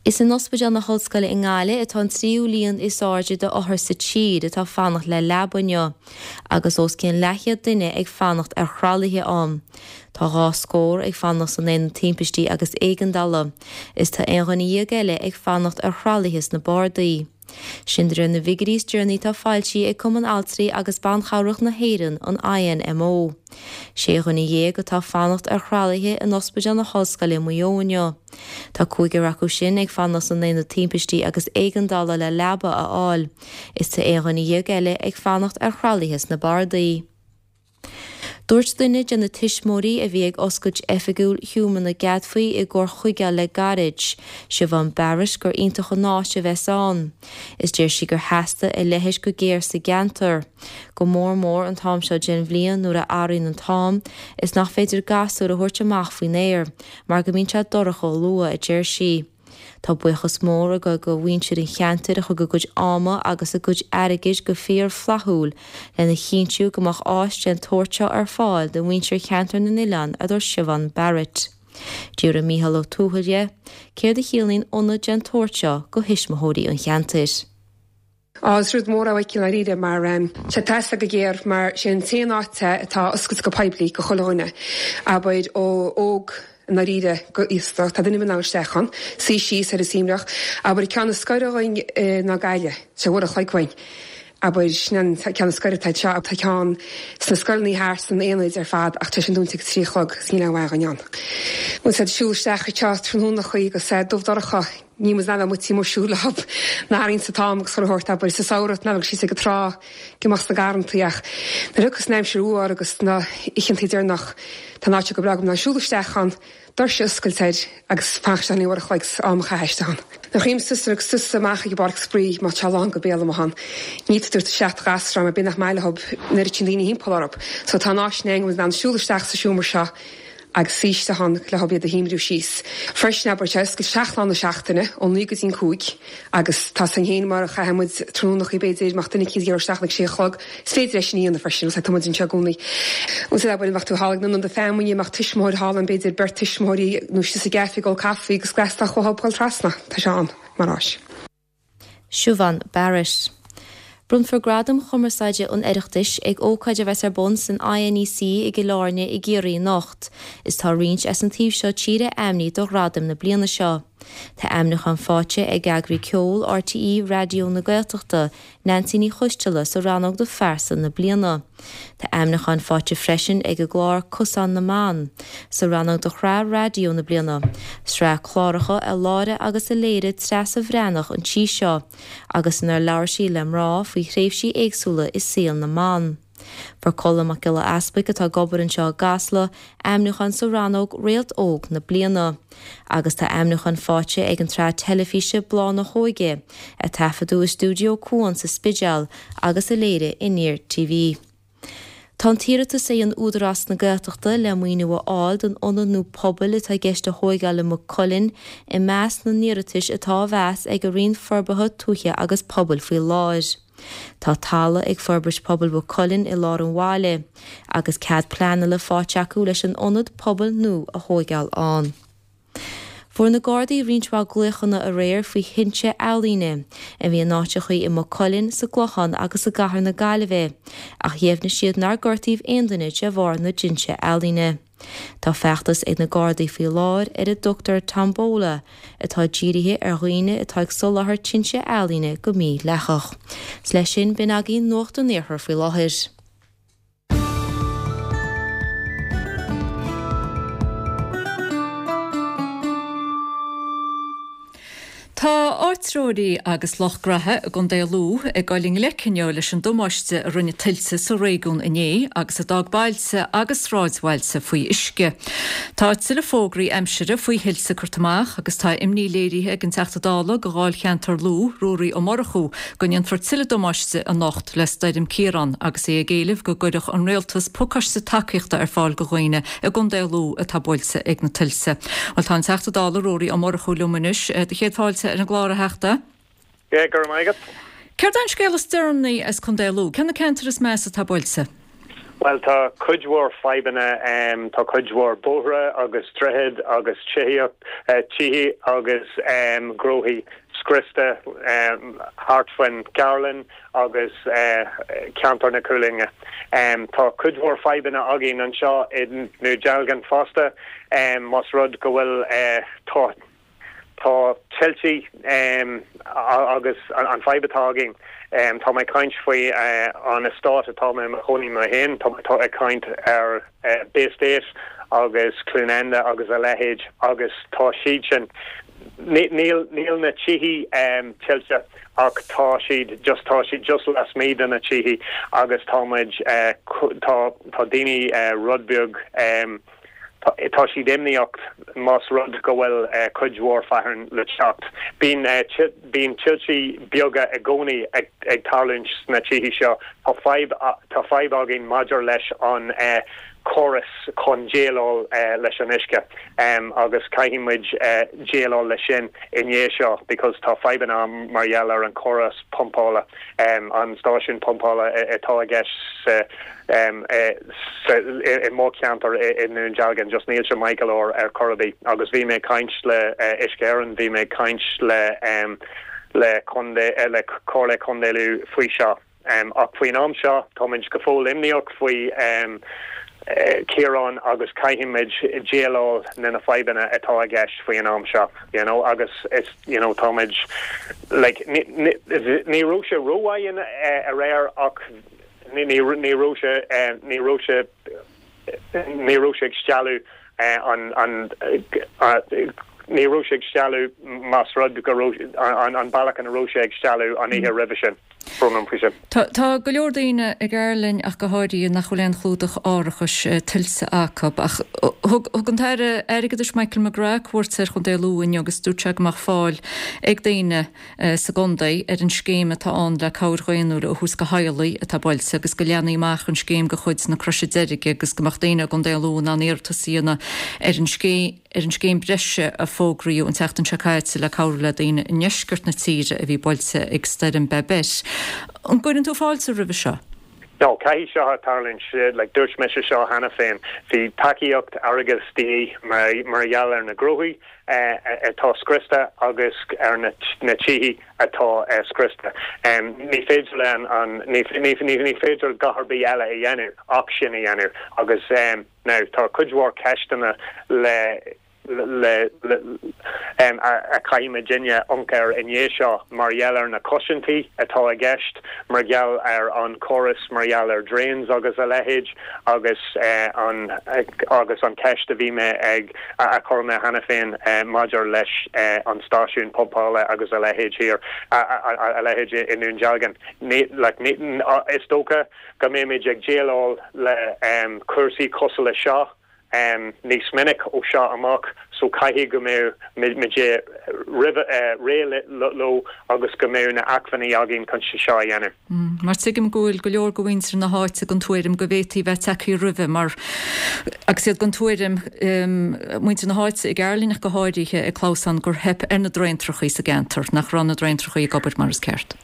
Is in ospedal na hoscaile in gáile atá tríú líon is áide de áthir sa tíd atá fannacht le lebanne, agus os cén lechiad duine ag fannacht ar chrálathe am. Tá rá scór ag fannacht san éan timpistí agus éigandala, is tá éanghanaí geile ag fannacht ar chrálathas na bardaí. Sindre na Vigorís Journey tá fáiltí ag cuman altraí agus banchárach na héireann an I N M O. Sé chuna dhé go tá fannacht ar chrálathe in ospedal na hoscaile muóine. Tá cúige racu sin ag fannacht san éan timpistí agus éigandala le leba a áil, is tá éanghanaí geile ag fannacht ar chrálathas na bardaí. Dúirt duine de na tiismórí a bhí ag oscaid efigúil hiúman na gadfaí i ggur chuige le garid, se bhan baris gur ionintach an náiste bheitán. Is déir si gur heasta i lehéis go géir sa gantar. Go mór mór an tám seo gin bhliain nuair a áiríonn an tám, is nach féidir gasú a thuirt amach faoin éir, mar go mín se doracha lua a déir si. Tá buchas mór a go go bhaintear in cheantar a chu go gúid áma agus a gúid airigid go féar flathúil lena chiintú gomach áist an tuairte ar fáil de bhaintear cheantar na Nilan a dúir Siobhan Barrett. Dúra Mícheál Ó Tuathaile, céir de chiallaín ionad an tuairte go hismóthaí an cheantar. Ásrúd mór a bhaiciil a riide mar se testa go géir mar sin téan áte atá oscailt go poiblí go choláine a baid ó óg na riide go ísta, tá duine man áistechan, sí síos ar a síimreach, a bud ceanna scoireáin na gaile, se bhfuil a chhlaicmhain. A bud ceanna scoire tá teá tá ceán sna scoilnaí háir san éanaid ar fad ach tá sin dúnta tríchlog sí bhhaga an. Mu sé siúlsteach teá trúna chuí go sé dúmhdaracha ní mas na mu tí mórsúlahab náín sa tám agus chuirt a bud sa saorat na sí go rá gimach na garantaíach. Na ruchas neim seúar agus na ichanidir nach tá náte go bragam na siúlastechan, dar se ysgolteid agus fachtan i war chleiks amcha heistan. Na chím sister agus sister macha go barg sprí má chalán go béla han. Niet dúirt seacht gasram a bin nach meile hab na tindíine hímpolárap, so tá náisneing was an siúlastech sa siúmar se agus síiste han le hab a híimrú síos. Freisna bar se go seaachlan na seachtainine ón nugus ín cúig agus tá san héin mar a chahamid trúnach i beidir machtainna cí ar seachnig sé chlog, féidir sin íon na freisin sa tamid se gúnaí. Ús a bud machtú hálan an de fémuí macht tiismór hálan beidir ber tiismóí nó si sa gefigol caí agus gleasta chohabáil trasna tá seán marráis. Siobhan Barrett. Brun for gradam chomarsaide an erichtis ag ócaide bheits ar bon san I N E C i go láirne i géirí nocht, is tá riint as an tíomh seo tíre amní do gradam na bliana seo. Tá amnach an fáte ag agri ceol R T E radio na Gaeltachta, Nancy chuistela sa rannog do fersan na bliana. Tá amnach an fáte freisin ag a glár cosan na man, sa rannog do chrá radio na bliana. Sra chláracha a láre agus a léire tres a bhránach an tí seo, agus in ar leir sí lem rá faoi chréibh sí éagsúla is síl na man. For colm ac ila aspaig atá gobaran seo gasla, amnuchan sa rannog réalt óg na bliana. Agus tá amnuchan fáte ag an trá telefíse blá na hóige, a tafadú i stúdio cuan sa spidal agus a léire in níor T V. Tá tíireta sé an údarás na Gaeltachta le muoine a áil don onanú pobl atá gceiste hóigeala mo colin i meas na níiritis atá bheas ag a rion forbathe túthe agus pobl faoi láir. Tá talla ag forbris pobl bu colin i lár an bháile, agus cad plána le fáteachú leis an onad pobl nó a hóigeal an. Fuair na Gardaí riontrá gluchanna a réir faoi hinse ealaíne, a bhí an náte chuí i mo colin sa glochan agus a gahar na Gaillimhe, ach dhéobhna siad nar gortaíh aondaine de bhar na dinse ealaíne. Tá feachtas ag na Gardaí faoi láir ar a Dr Tom Bóla, atá ddíirithe ar dhaoine atá ag solathair tinse ealaíne go mí lechach. Sleis sin bin agé nuacht an éarthar faoi láthir. Tá áitróí agus lochgrathe a gon déalú ag gáling lecinneol leis an domáiste a rinne tilse sa réún iné agus a dagbailse agus ráidhhailse faoi isce. Tá sila fógraí aimsere faoi hilsa curtamach agus tá imní léirithe ag an teachtadála go gáil cheantar lú rúraí ó marachú gon an fortile domáiste a nocht le staidim Ciarán agus é a géileh go goidech an réaltas pucas sa takeíochta ar fáil go ghaoine a gon déalú a tabbáilse ag na tilse. Well tá an teachtadála rúraí ó marachú luminis de chéadháilte ar an glára heachta? Gé, gur maigad. Ceir dain scéal styrnaí as chun déalú, cena ceantar is meas a tabbáilse? Well tá cudhór feibanna um, tá cudhór bóthra agus trehead agus tíhiach uh, tíhi agus um, grohi scrista um, hartfuin Carolyn agus uh, Cantor na Coolinga. Um, tá cudhór feibanna agin an seo in nu jalgan fosta um, mas rud go bhfuil uh, tá tá Chelsea um, agus an, an feibatágin. Um, tá mé kaint faoi uh, an a stát atá mé a choní me hen, tá tá a kaint ar uh, Bay State agus Clunenda agus a lehéid agus tá siad níl níl na tíhi um, Chelsea ach tá siad just tá siad just las méid an na tíhi agus táid uh, tá tá daoine uh, rudbeag um, tá si déimníocht más rud go bhfuil uh, cudhór fearan le teacht. Bín uh, ch bín Chelsea beaga a gcónaí ag, ag tarlunch na tíhí seo tá five uh, tá five agin maidir leis an uh, chorus chun géalál uh, leis an isce um, agus caiimiid uh, géalál leis sin inné seo because tá fiban am marall ar an chorus pompála um, an stáisiún pompála atá a gceis uh, um, uh, i mó ceantar in nún jalgan just níl se Michael or ar Corby agus bhí mé caint le uh, iscearan bhí mé caint le um, le conde uh, le cóla condéú faoi seo um, ach faoin am seo táid go fóil imníoch faoi um, Uh, Kieran agus caiimiid géalál na na feibanna atá a gceist faoin am seo, you know, agus it's, you know, táid like ní rúise roihain a réir ach ní rúise ní rúise ní rúise ag stealú an an ní rúise ag stealú más rud go an an bailach an rúise ag stealú an ihe revision. Tá go leor daoine ag airlinn ach go háirí nach choléon chlúdach áirichas tilsa acab ach thug an taire airigadidir Michael McGrath cuairtear chun déalúin agus dúteach mar fáil ag daoine sa gondaí ar an scéim atá an le cabhraonú a thús go hailaí atá bailsa agus go leanaí amach an scéim go chuid na croise deirige agus go mach daoine gon déalún an éirtasíana ar an scéim ar an scéim breise a fógraíú an teachtain seáidsa le cabhla daoine in neisgurt na tíre a bhí bailsa ag stair an bebes. An gcuireann tú fáilte ribh seo? No, cai seo tarlinn siad le dúirt me seo hena féin. Bhí takeíocht agus tí marall ar na groí atá scrista agus ar na tíhí atá scrista. Ní féidir le an ní féidir gaharbí eile i dhéanú ach sin i dhéanú agus ná tá cudhór ceistena le le le um, a, a caiime dinne ancar inné seo marall ar na cosintí atá a gceist marall ar an chorus marall ar drains agus a lehéid agus uh, an uh, agus an ceist a bhí me ag a, a chorme hena féin uh, maidir leis uh, an stáisiún pompála agus a lehéid hir a, a, a, a lehéid inún jalgan like, uh, is tóca go mé méid ag géalál le um, cuasaí cosal le seo Um, níos minic ó seo amach so caihí go mé mé ré lo agus go mé na achfaní agin chun se seo dhéanamh. Mar tuigim gúil go leor go bhhaintear na háite gon tuairim go bhétaí bheith takeí ribh mar agus siad gon tuairim muinte na háite ag airlíneach go háirithe ag chlásan gur hep ar na draintrochaí sa gentar nach ran na draintrochaí gobert mar is ceart.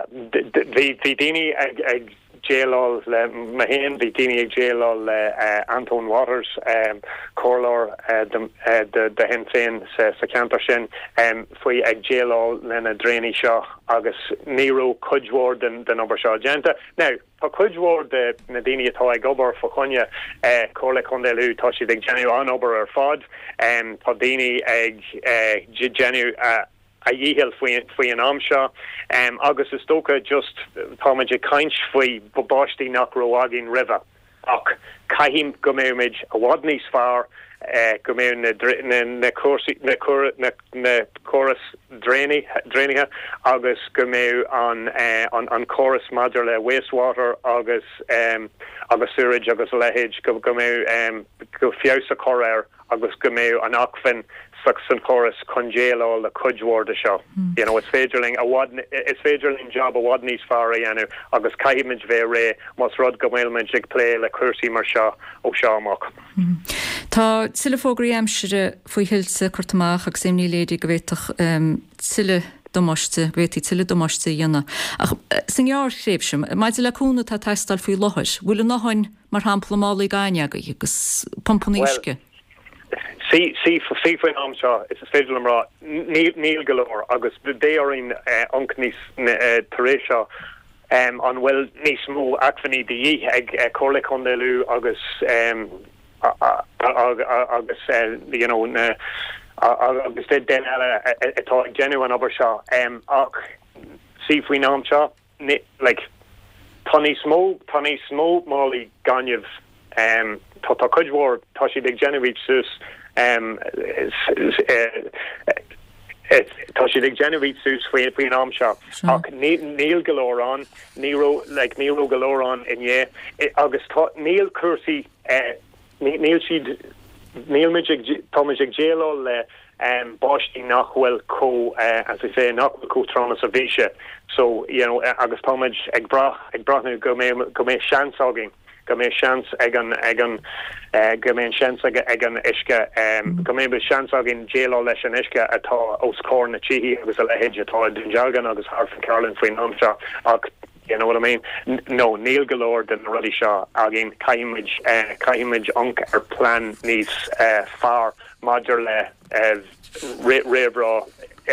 Bhí daoine ag J-Lol le Mahin, the Dini J-Lol uh, Anton Waters, um, Corlor, uh, the uh, the the Henfin sa sa Cantershin, um, fui ag J-Lol lena Drainy Shaw, agus Nero Cudgeward den den Ober Shaw Genta. Now, pa Cudgeward the Nadini atá ag ober fochonia, uh, Corle Condelu toshi ag Genu an ober ar fod, um, pa Dini ag uh, Genu uh, a dhíhil faoi an am seo um, agus is tóca just táimeid caint faoi babáistí nach roágin riva ach caihím go méid a bhád níos fearr uh, go mé na, na, na, na, na, na chorus drainithe agus go mé an, uh, an, an chorus maidir le wastewater agus um, agus sewage agus lehéid go, go mé um, go fios a choréir agus go mé an achfin Saxon chorus congéal le Cudgeward a show. Mm. You know, it's federling a wad it's federling job a wad níos far anu agus caiimid ve ré mas rod gomelman jig play le cursi mar seo ó seamach. Tá sile fógraí amsire faoi hilse cortamach agus imní lédi go bhéitach um, sile domáiste bhétí tiile domáiste dhéana. Ach sanhear chréibsim, maid le cúna tá teistal faoi lothir, bhfuil nacháin mar hampla mála gaiineaga agus pompaníisce. See, see, for FIFA in Amshaw, it's a schedule of raw. Neil Galore, August, they are in Unknis Teresa, um, on well, Nismo, Akvani, the Ye, Corlec on the Lu, August, um, August, you know, August, then a genuine Obershaw, um, see, for in Amshaw, like, Tony Smo, Tony Smo, Molly Ganyev, um, Tata Kujwar, Tashi Big Genevieve Sus, um, Tashi Big Genevieve Sus, Queen Amshaw, Neil Galoron, Nero, like Nero Galoron, in yeah, August Neil Kersey, Neil Sheed, Neil Magic, Thomas Jalo, um, Boshti Nachwell Co, as I say, Nachwell Co Trauma Savisha. So, you know, August Thomas, Egbrach, Egbrach, go me, go me, Shansoging. Go mé chans egan egan go mé chans egan iske go mé be chans agin jail leis an iske atá oscór na chihi agus a lehéid atá dunjalgan agus Harf and Carolyn Free Namsha ag you know what I mean no Neil Galore den ruddy Shaw agin kaimage uh, kaimage unk ar plan needs uh, far modular le uh, rebra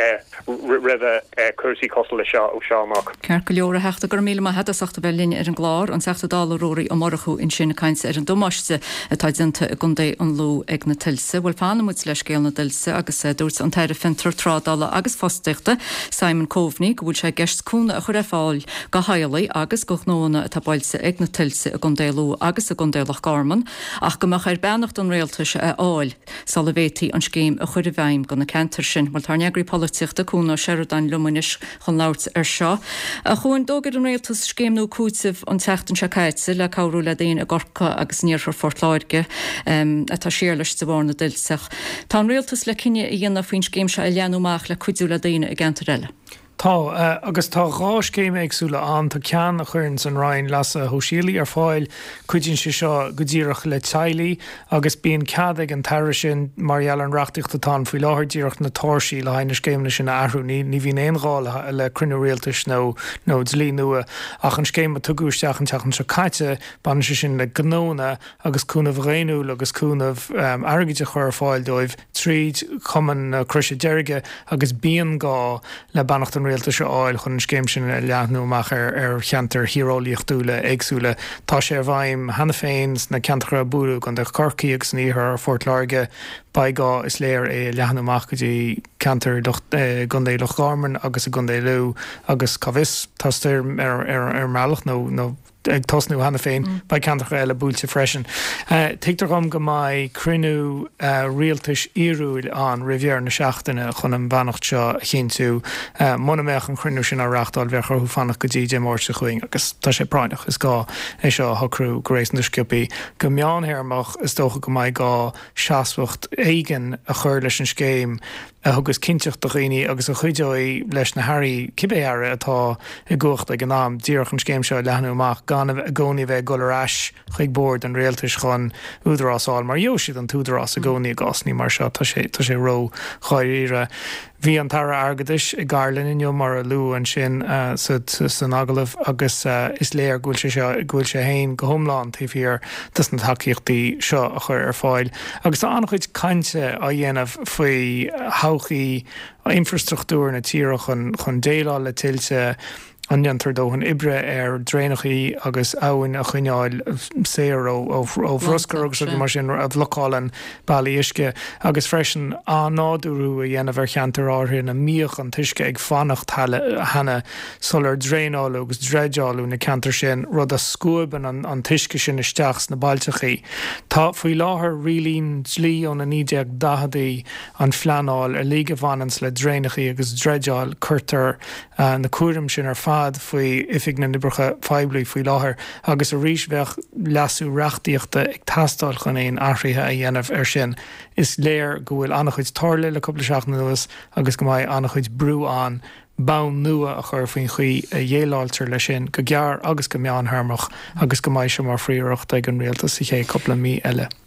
rive Cursi Costal Shaw ó Shawmach. Ceir go leor a heachta gur míle mai heda sachta belín ar an glár an seachta dála róí ó marchu in sinna cainse ar an domáiste atá dinta a gundé an lú ag na tilse, bhfuil fána muid leis céal na tilse agus dúirt an teire fintar trádála agus fosteachta Simon Coveney go bhfuil sé gceist cúna a chur fáil go hailaí agus go nóna atá bailse ag na tilse a gundé lú agus a gundélach garman ach go mar ar beannacht an réaltas a áil sal a bhétí an scéim a chur bhaim go na cantar sin mal tarneagri politiachta cúna Sheridan Lumanis chun lauert ar seo. A chuin dógad an réaltas scéimnú cútsamh an teachtan se caitse le cabhrú le daon a gorca agus níorfar fortláirge um, atá siar leis sa bhárna dilsach. Tá an réaltas le cinenne i dhéanana faoin scéim se a leanúach le cuidú le daine a gantarelle. Tá uh, agus tá rás céim agsúla an tá cean a chuirn san rain las a hóisií ar fáil cuidín se seo go ddíireach le teilí agus bíon ceadaigh an taire sin marall an reachtaíocht atá faoi láthir díireach na táirsaí le haine scéimna sin ahrú ní ní bhíon éonáil le crunú réaltas nó nó dlí nua ach an scéim a tuúisteach an teachan se caiite ban se sin le gnóna agus cúnamh réú agus cúnamh um, airgide chur fáil dóibh tríd cuman uh, cruise deirige agus bíon gá le bannacht an réalta se áil chun scéim sin leanúach ar ar cheantar hiróíochtúla agsúla tá sé ar bhaim hena féins na ceantra búrú gan de corcaí agus níthar fortláirge baigá is léir é leanúach go dtí ceantar gundé loch garman agus a gundé lú agus cabhis táir ar ar meach nó nó ag tosnú hena féin mm. ba ceantar eile búilte freisin. Uh, Teigtar gom go mai crinú uh, rialtas íúil an rivier na seachtainna chun an bannacht seo chéintú uh, muna meach an crinú sin areachtáil bhechar chu fannach go dtí dé mór sa chuing agus tá sé práineach is gá é seo thocrú goréis na scipi go meánhéirmach is dócha go mai gá seaasfacht éigen a chuir leis an scéim agus cinteach do réine agus a chuidóí leis na Harry cibéare atá i gcucht ag an náam díoch an scéim seo leanúach gan a gcónaí bheith golarás chuig bord an réaltas chun údarrásáil mar jo siad an túdarrás a gcónaí a gasní mar seo tá sé tá sé ró choiríre. Bhí an tara agadis i Garlin inniu mar a lú an sin uh, san agalah agus uh, is léir gúil sé gúil sé hain go homláán tíhíar tas na takeíochtaí seo a chur ar fáil. Agus tá annach chuid cainte a dhéanamh faoi hauchaí infrastruchtúr na tíre chun chun déile le tiltte anjantar dóhan ibre ar dréanachaí agus áhain a chuineáil séir ó bhroscar agus mar sin a bhlocálan bailíisce agus freisin á nádúrú a dhéanamh ar cheantar áthir na míoch an tuisce ag fannacht hena solar dréáil agus dreideáilú na ceantar sin rud a scuaban an, an tuisce sin isteachs na bailtechaí. Tá faoi láthair rilín slí ón na nídeag dahadaí an phleanáil ar líga bhanans le dréanachaí agus dreideáil chuirtar uh, na cuairim sin ar fá faoi ifig na nibrecha feibli faoi láthair agus a rísbheith lasú reachtaíochta ag tastáil chun éon áthraithe a dhéanamh ar sin is léir go bhfuil annach chuid tarla le coppla seach na nuas agus go mbeidh annach chuid brú an bán nua a chur faoin chuí a dhéáiltar lei sin go gear agus go meán harmach agus go mbeidh sem mar fríocht ag an réaltas i ché coppla mí eile.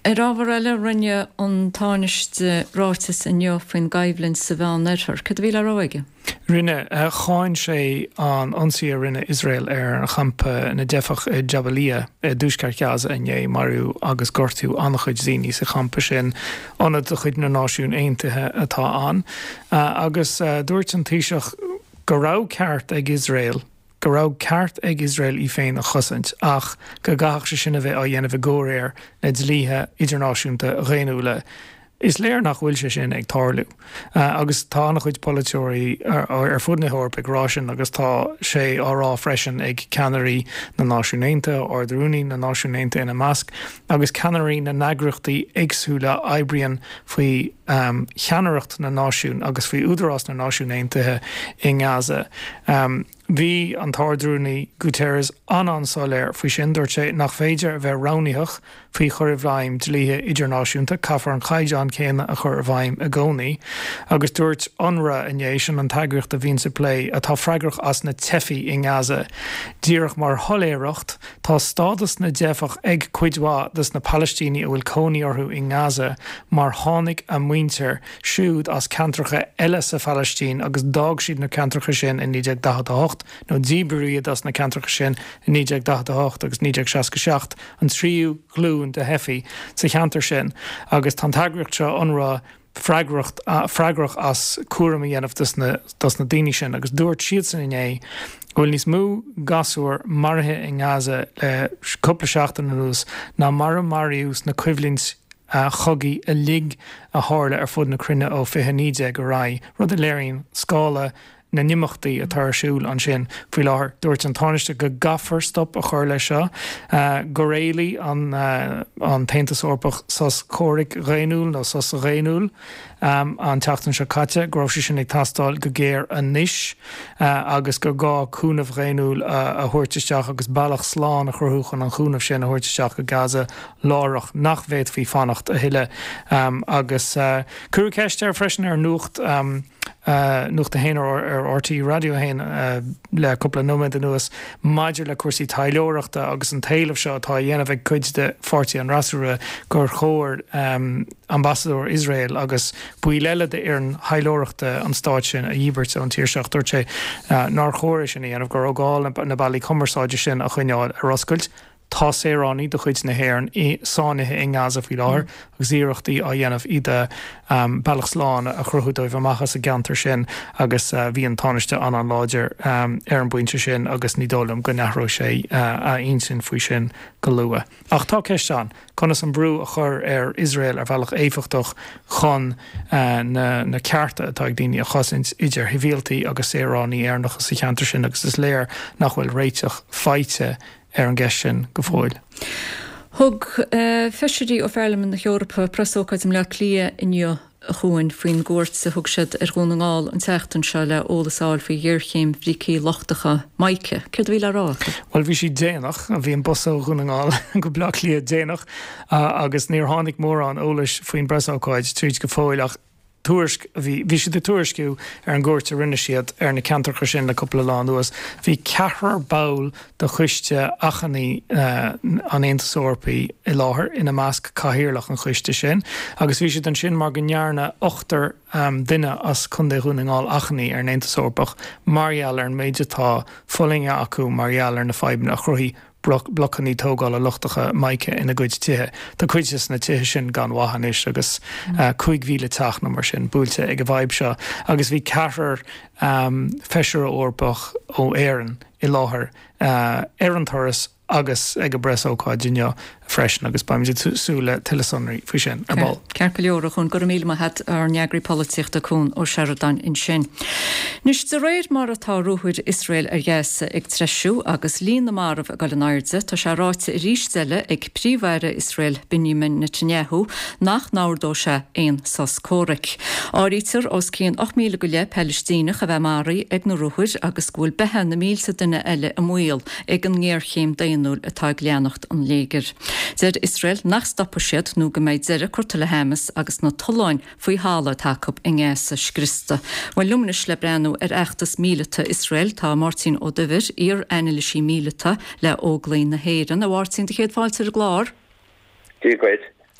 Er ábhar eile rinne an táneiste rátas inneo faoin gaibhlinn sa bhean nethir, cad bhí le ráige? Rinne uh, cháin sé an ansaí rinne Israel ar an champa na defach uh, Jabalia uh, dúscar Gaza inné marú agus gortú annach chuid zíní sa champa sin anad a chuid na náisiún aontaithe atá an. Uh, agus uh, dúirt an tíiseach go rá ceart ag Israel go rá ceart ag Israel í féin a chosint ach go gaach se sinna bheith a dhéanamh góréir na dlíthe idirnáisiúnta réúile. Is léir nach bhfuil se sin ag tarlú. Uh, agus tá nach chuid politeoirí ar, ar, ar fud na hórp ag rásin agus tá sé árá freisin ag ceanirí na náisiúnénta or drúní na náisiúnénta ina measc agus ceanirí na nagrachtaí agsúla ebrion faoi um, cheanaireacht na náisiún agus faoi údarrás na náisiúnéntathe i Gaza. Um, Bhí an tardrúnaí Guterres an-ansáiléir faoi sin dúirt sé nach féidir a bheith roghnaíoch faoi chur bhhaim dlíthe idirnáisiúnta caithfar an chaidán céine a chur bhhaim a gcónaí, agus dúirt anra inéis sin an tagreacht a bhín sa plé atá freigrach as na tefií in Gaza. Díreach mar tholéireacht tá stádas na defach ag cuidhá dus na Palestíní a bhfuil cónaí orthú in Gaza mar tháinig a muintear siúd as cantracha eile sa Palestín agus dág siad na cantracha sin in nídeag dathach nó díbrúiad as na cantracha sin in nídeag dathach agus nídeag seaca an tríú glún de hefií sa cheantar sin agus tá tagreacht seo anra freigrach uh, freigrach as cuaram dhéanamh dus na, dus na daoine sin agus dúirt siad san inné bhfuil níos mú gasúir marthe in Gaza le cúpla seachtain na nús ná mar mariús na cuimhlins Uh, chogaí a lig a hála ar fud na crinne ó fihanníide go rá rud a léiríonn scála na nimachtaí a tarsúil an sin faoi láthair dúirt an táiste go gafar stop a chuir lei seo uh, go réalaí an, uh, an taontas orpach sas córic réúil nó sas réúil um, an teachtain se caite gráibh sé sin ag tastáil go géir a níis uh, agus go gá cúnamh réúil uh, a thuirteisteach agus bailach sláán a churthúchan an chúnamh sin a thuirteisteach go Gaza lárach nach bhéad fhí fannacht a hiile um, agus uh, cuair ceiste ar freisin ar nuacht um, Uh, nucht a héanaar ar R T radio héin uh, le coppla nóid an nuas maidir le cuasaí tailóireachta agus an taobh seo tá dhéanamh ag cuid de fortí an rasúra gur chóir um, ambassador Israel agus buí leile de ar an hailóireachta an stáid sin a dhíbert an tíirseach dúirt sé uh, ná chóir sin í anamh gur ógáil na bailí commerceáide sin a chuineáil a roscailt. Tá séránní do chuid na héirn i sáinithe in Gaza fí láthir agus íireachtaí a dhéanamh iad um, bailach sláán a chruthúdóibh amachchas a gantar sin agus uh, bhí an táneiste an an láidir um, ar an buinte sin agus ní dólam go nethró sé uh, a insin faoi sin go lua. Ach tá ceistán conas an brú a chur ar Israel ar bhealach éifichtach chun uh, na, na cearta atá ag daoine a chosint idir hivíaltaí agus séránní ar nachas sa cheantar sin agus is léir nach bhfuil réiteach feite ar an gceist sin go fóil. Thug uh, feisirí ó fearlaman na Eorpa presócaid am le clia inneo a chuin faoin gúirt sa thug siad ar gúnaáil an teachtain se le ólasáil faoi dhearchéim bhrící lochtacha maice. Céir bhí le rá? Well, bhí si déanach a bhí an bosa gúnaáil go bla clia déanach uh, agus níor tháinig mór an ólais faoin bresácaid tríd go fóilach tuairisc bhí bhí si de tuairisciú ar an gúirt a rinne siad ar na cantarcha sin le coppla lá nuas. Bhí cethar bail do chuiste achanaí uh, an Aontas Eorpaí i láthair ina measc cathaoirleach an chuiste sin, agus bhí si an sin mar go nearna ochtar um, duine as chundé gúnaáil achanaí ar an Aontas Eorpach margheall ar an méidetá fullinge acu margheall ar na feibanna a chruthí blockaní tógáil a lochtacha maice ina gcuid tithe. Tá cuiide na tithe sin gan wahanis agus uh, chuig mhíle teach na mar sin búilte ag a bhaib seo. Agus bhí cethar um, feisiir Eorpach ó éan i láthair uh, ar an toras agus ag a bresááid dinne freisin agus baimide súla telesonraí fao sin ar ball. Ceir go leor chun go míle het ar neagraí políocht a chun ó Sheridan in sin. Nus de réir mar atá ruúhuiid Israel ar gheasa ag treisiú agus líon na marmh a gal an airde tá se ráite rísteile ag príomhhaire Israel Benjamin Netanyahu nach náirdó se éon sas córic. Árítar os cían ocht míle go le Palestínach a bheith marí ag na ruúhuiid agus gúil bethe na mílsa duine eile a mhuiil ag an ngéirchéim daonúil atá gleannacht an léiger. Deir Israel nach stoppa siad nó go méid deire chuirta le Hamas agus na toláin faoi hála takeab in gheasa scrista. Bhain lumnis le brenn ar eachtas míleta Israel tá Martin O'Divir ar enile sí míleta le óglainn na héireann a bhhairtín de chéad fáilte a glár. Dígweid.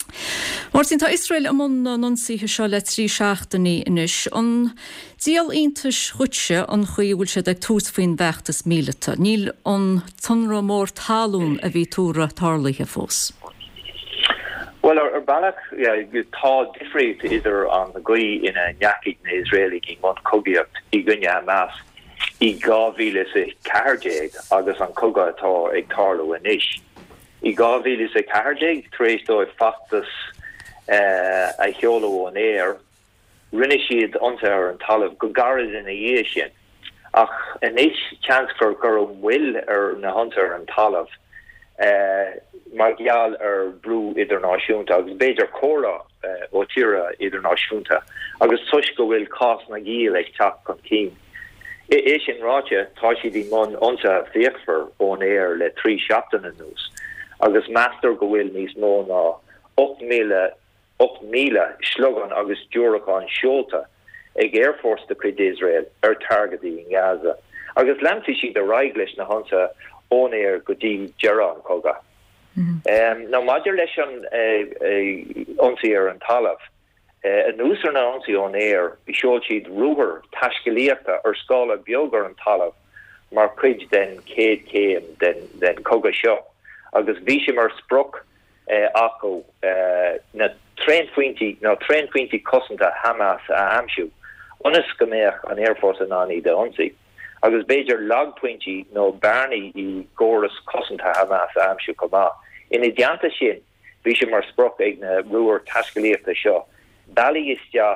Martin tá Israel am an nonsíthe seo le trí seachtaí inis an díal iontas chutse an chuúil se ag tús faoin bheachtas míleta. Níl an tunra mór talún a bhí túra tarlaithe fós. Well, ar, ar bailach, yeah, tá difriúd idir an na gaí ina neacig na Israeli í man cogaíocht i gunne Hamas i gáhíle sa cardéig agus an coga atá ag tarlú inis. I gáhíle sa cardéig trééis dó factas Uh, a heolo an air rinne siad anta ar an talamh go garad in a dhé sin ach an éis chans for gur an bhfuil ar na hunter an talamh uh, mar gheall ar brú idirnáisiúnta agus beidir córa uh, ó tíre idirnáisiúnta agus tuis go bhfuil cás na gíal ag teach chun cín. É sin ráte tá siad í man anta féachfar ón air le trí seachtain nús agus meastar go bhfuil níos mó ná ocht míle op míle slogan agus dúraán seolta ag Air Force de Crid Israel ar targetí in Gaza. Agus lemti si de raiglis na hansa ón éir go dtí Geran coga. Mm-hmm. Um, na maidir leis an onsaí ar an talamh, uh, an úsar na onsaí ón éir bhí seol siad ruúhar taiscilíochta ar scála beagar an talamh mar cuid den céad céim den, den coga seo. Agus bhí sé mar spruc Uh, aco uh, na train twenty na train twenty cosanta Hamas a amsú onas goméach an Air Force an ani de onsi agus beidir log twenty no Barney i goras cosanta Hamas a amsú koma in i dianta sin vi se mar sprok ag na ruúr tascalíochta seo bally is ja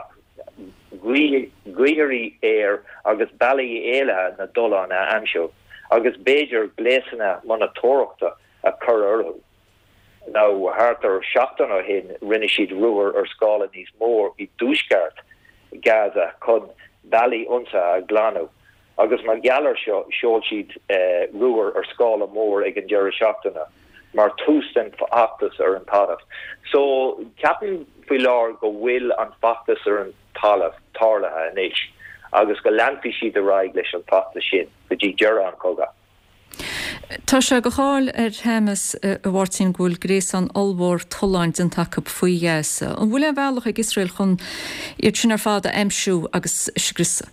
guirí air agus bally éile na dola na amsú agus beidir glésanna monatóachta a chur orú. Now hartar seachtain ó hin rinne siad ruúr ar scála níos mór i dúsgart Gaza chun bailí unsa a glanú. Agus mar geallar seol siad uh, ruúr ar scála mór ag an deire seachtainna mar tústan fachtas ar an talamh. So ceapan faoi lár go bhfuil an fachtas ar an talamh tarlathe inis agus go leanfaí siad a raig leis an fachtas sin go dtí deire an coga. Tá se go cháil ar Hamas a bhhairtín gúil grés an allmhór toláint an take faoi dhéasa. An bhfuil an bhealach ag Israel chun iad sin ar fáda aimsú agus scrisa?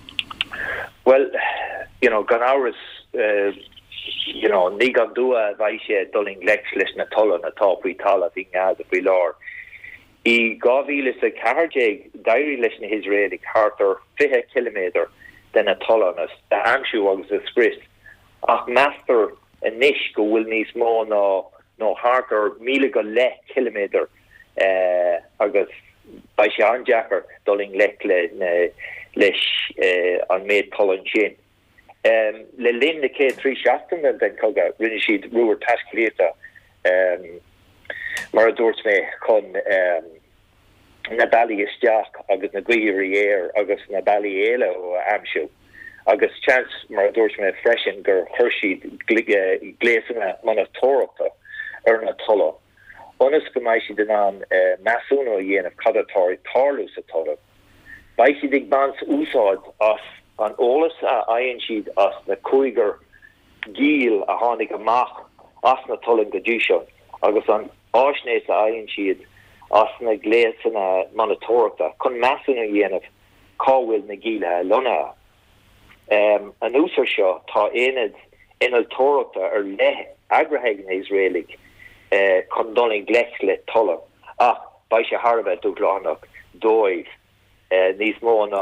Well, you know, gan áras, uh, you know, ní gan dua bhaid sé doling leis leis na tolan na tá faoi talamh i Gaza faoi lár. I gáhíle sa cardéig dairí leis na Israeli cartar fiche kilometer den na tolan the amsú agus a scris. Ach master a nish go will níos mó ná nó hartar míle go le kilometer uh, agus by sé anjacker doling le le leis uh, an méid tolan sin. Um, le lin de cé trí seachtain den coga rinne siad ruúr tascalíochta um, mar a dúirt mé chun um, na bailí isteach agus na guirí air agus na bailí éile ó amsú. Agus chance mar dúirt me freisin gur chuirsíd glésanna monatóachta ar na tola. Onas go mbeidh siad den an uh, measúna dhéanamh cadatáir tarlú sa tola. Beidh siad ag bans úsáid as an ólas a aon siad as na cúigar gíl a tháinig amach as na tolan go dtí seo, agus an áisnéis a aon siad as na glésanna monatóachta chun measúna dhéanamh cáhfuil na gíle lona. Um, an úsar seo tá éad inal tóachta ar le agratheig na Israelig uh, chun doling gleich le tola ach ba sé Harbeh dúglánach dóibh uh, níos mó ná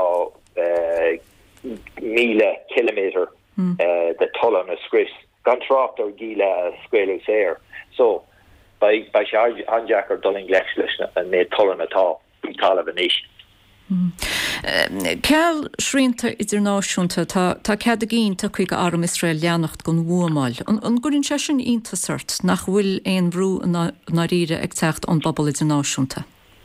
uh, míle kilometer mm. uh, de tola na scris gan trácht ar gíle scuilús air. So ba sé anjackar doling gleich leis na mé tola natá talamh inis. Ceall srínta idirnáisiúnta tá cead a gén tá chuig arm Israel leannacht gon bhuamáil. An gurinn se sin iontasart nach bhfuil éon brú na riire ag techt an bobbal idirnáisiúnta.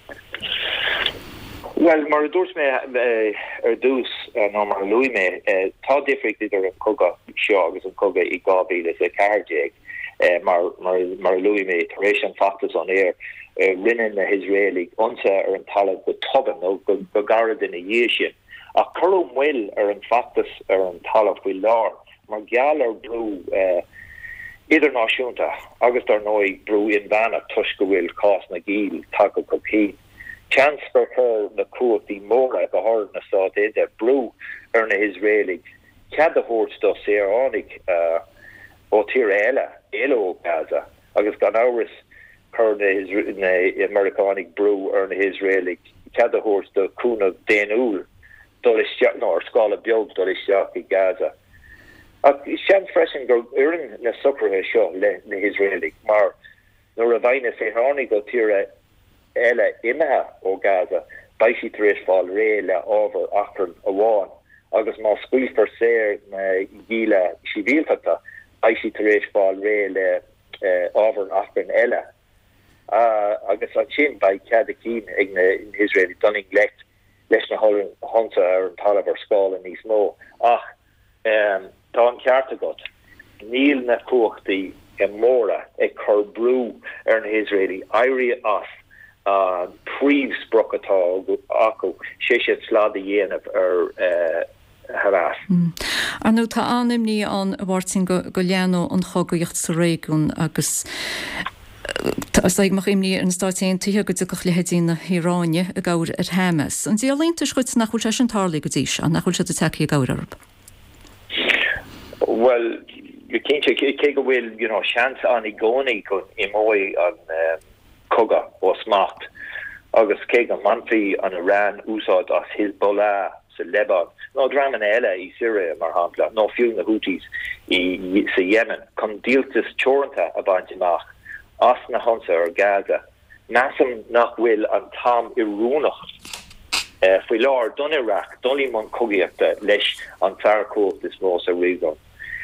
Well, mar dúirt mé ar dús nó mar luí mé tá difricht idir an coga seo agus an coga i gábhíle a cardéig mar mar luí mé taréis an factas an air. Uh, rinne na Israeli onsa ar an talamh go toban nó go go garad in a dhé sin. A chur mhuil ar an factas ar an talamh bhfuil lár mar geall ar brú uh, idirnáisiúnta agus dar nói brú in bhena tuis go bhfuil cás na gíl take cocaine. Chancellor her na cuatí móra go hard na South Ida brú ar na Israelig. Cad a hort do séránig ó tír eile eile ó Gaza agus gan áras chur na Americanig brú ar na Israelig. Cad a hort do cúna déanúl dul isteach nó ar scála beag dul isteach i Gaza. Ach sean freisin go uring na sucrthe seo le na Israelig, mar nuair a bhaine séránig go tíre eile imethe ó Gaza, baisi taréis fáil ré le ábhar achran amháin, agus má scuilfar séir na gíle sivíltachta, baisi taréis fáil ré le ábhar achran eile. Agus an sin ba cead a cín ag na Israeli dunning lecht leis na honsa ar an talamh ar scáil in níos mó. Ach, tá an cearta got, níl na cuachtaí i móra ag chur brú ar na Israeli éirí as Uh, príomh sprochatá acu sé sé sláda dhéanamh ar Hamas. Anú tá animní an bhhairtin go leanú an chogaíocht sa réún agus ag mar imní an stáin tuthe go go lehéí na Iráine a gáir ar Hamas. An dí alínta chuid nach chuil se an tálaí go dtís a nach chuil se takeí gáir arab. Well, you can't take go bhfuil, you know, seans an i gcónaí gon i mói an Coga or Smart, August Kagan Manfi an Iran, Usad as Hezbollah, so Lebanon, no Dramanella, i Syria, Marhamla, no few the Houthis, i se Yemen, come deal to Choranta about Jimach, Asna Hunsa or Gaza, Nassam nach will and Tom Irunach, uh, for Lord, Dun Iraq, Dunny Mon Cogiat, Lesh, on Farco, this was a reason,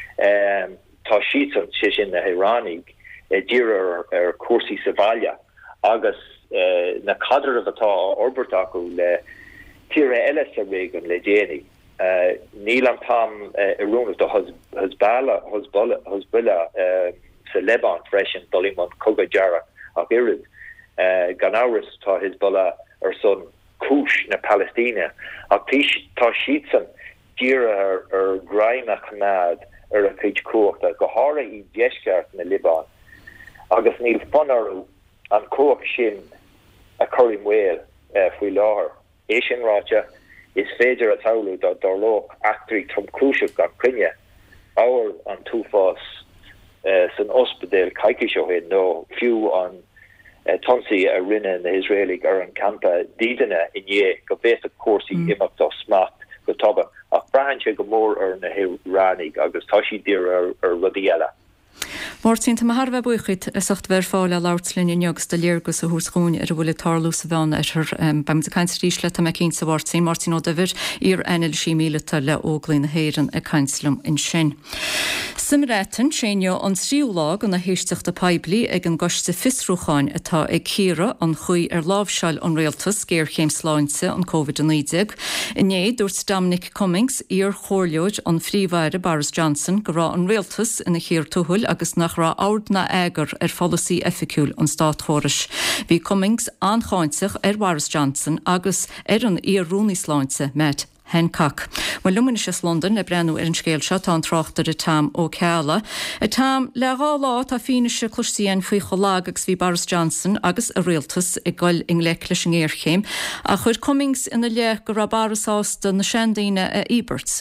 um, Tashitan, Shishin, the Iranic, Jira or Corsi Savalia. Agus uh, na cadre of atá orbert acu le tíre eile sa régan le déanaí. Uh, Níl an tam uh, arúnach do Hezbollah Hezbollah uh, sa Lebanon freisin dolimon coga jara ach irid. Uh, gan áras tá Hezbollah ar son cúis na Palestina. Ach tá síitsan díra ar, ar graimach nád ar a chuid cuachta go hára i deisceart na Liban. Agus níl fanarú an coach sin a currim whale uh, fwy láhar. Asian Raja is féidir a taulu da darlóch actri trom cruisiach gan crinne. Our an túfás uh, san ospedéil caiciisio hen no fiú an uh, tonsi a rinne na Israelig ar an campa dídana in é go bhéit a cuasaí mm. imach do smacht go toba. Ach brahan sé go mór ar na Hiranig agus tá sí dir ar, ar rudíela. Martin tá Harbheith buchuid a socht ver fáil a láirtlinn negus de léirgus a húscún ar bhfuil tarlú sa bhean ar beim a caiint rísle a me cín sa bhhartí Martin ó David ar enil sí míleta le óglainn na héireann a caiinslum in sin. Simrétan séneo an tríúlág an na héisteach a peblií ag an goiste fisrúcháin atá ag chéra an chuí ar lábhseil an réaltas géir chéim sláinte an COVID nineteen. Iné dúirt Dominic Cummings ar chóirleoid an phríomhhaire Boris Johnson go rá an réaltas ina chéir túthúil agus nach rá áard na éagar ar follasí efficiúil an stát chórais. Bhí Cummings ancháintseach ar Boris Johnson agus ar an íarrúní sláinte Matt Hancock. Well lumine is London le brenn ar an scéil seo tá an tráchtar a tam ó ceala. A tam le rá lá tá fine se chlusaíon faoi cholág agus bhí Boris Johnson agus a réaltas i gcuil in le leis an éirchéim a chuir Cummings ina le go ra Boris ásta na seandaine a Eberts.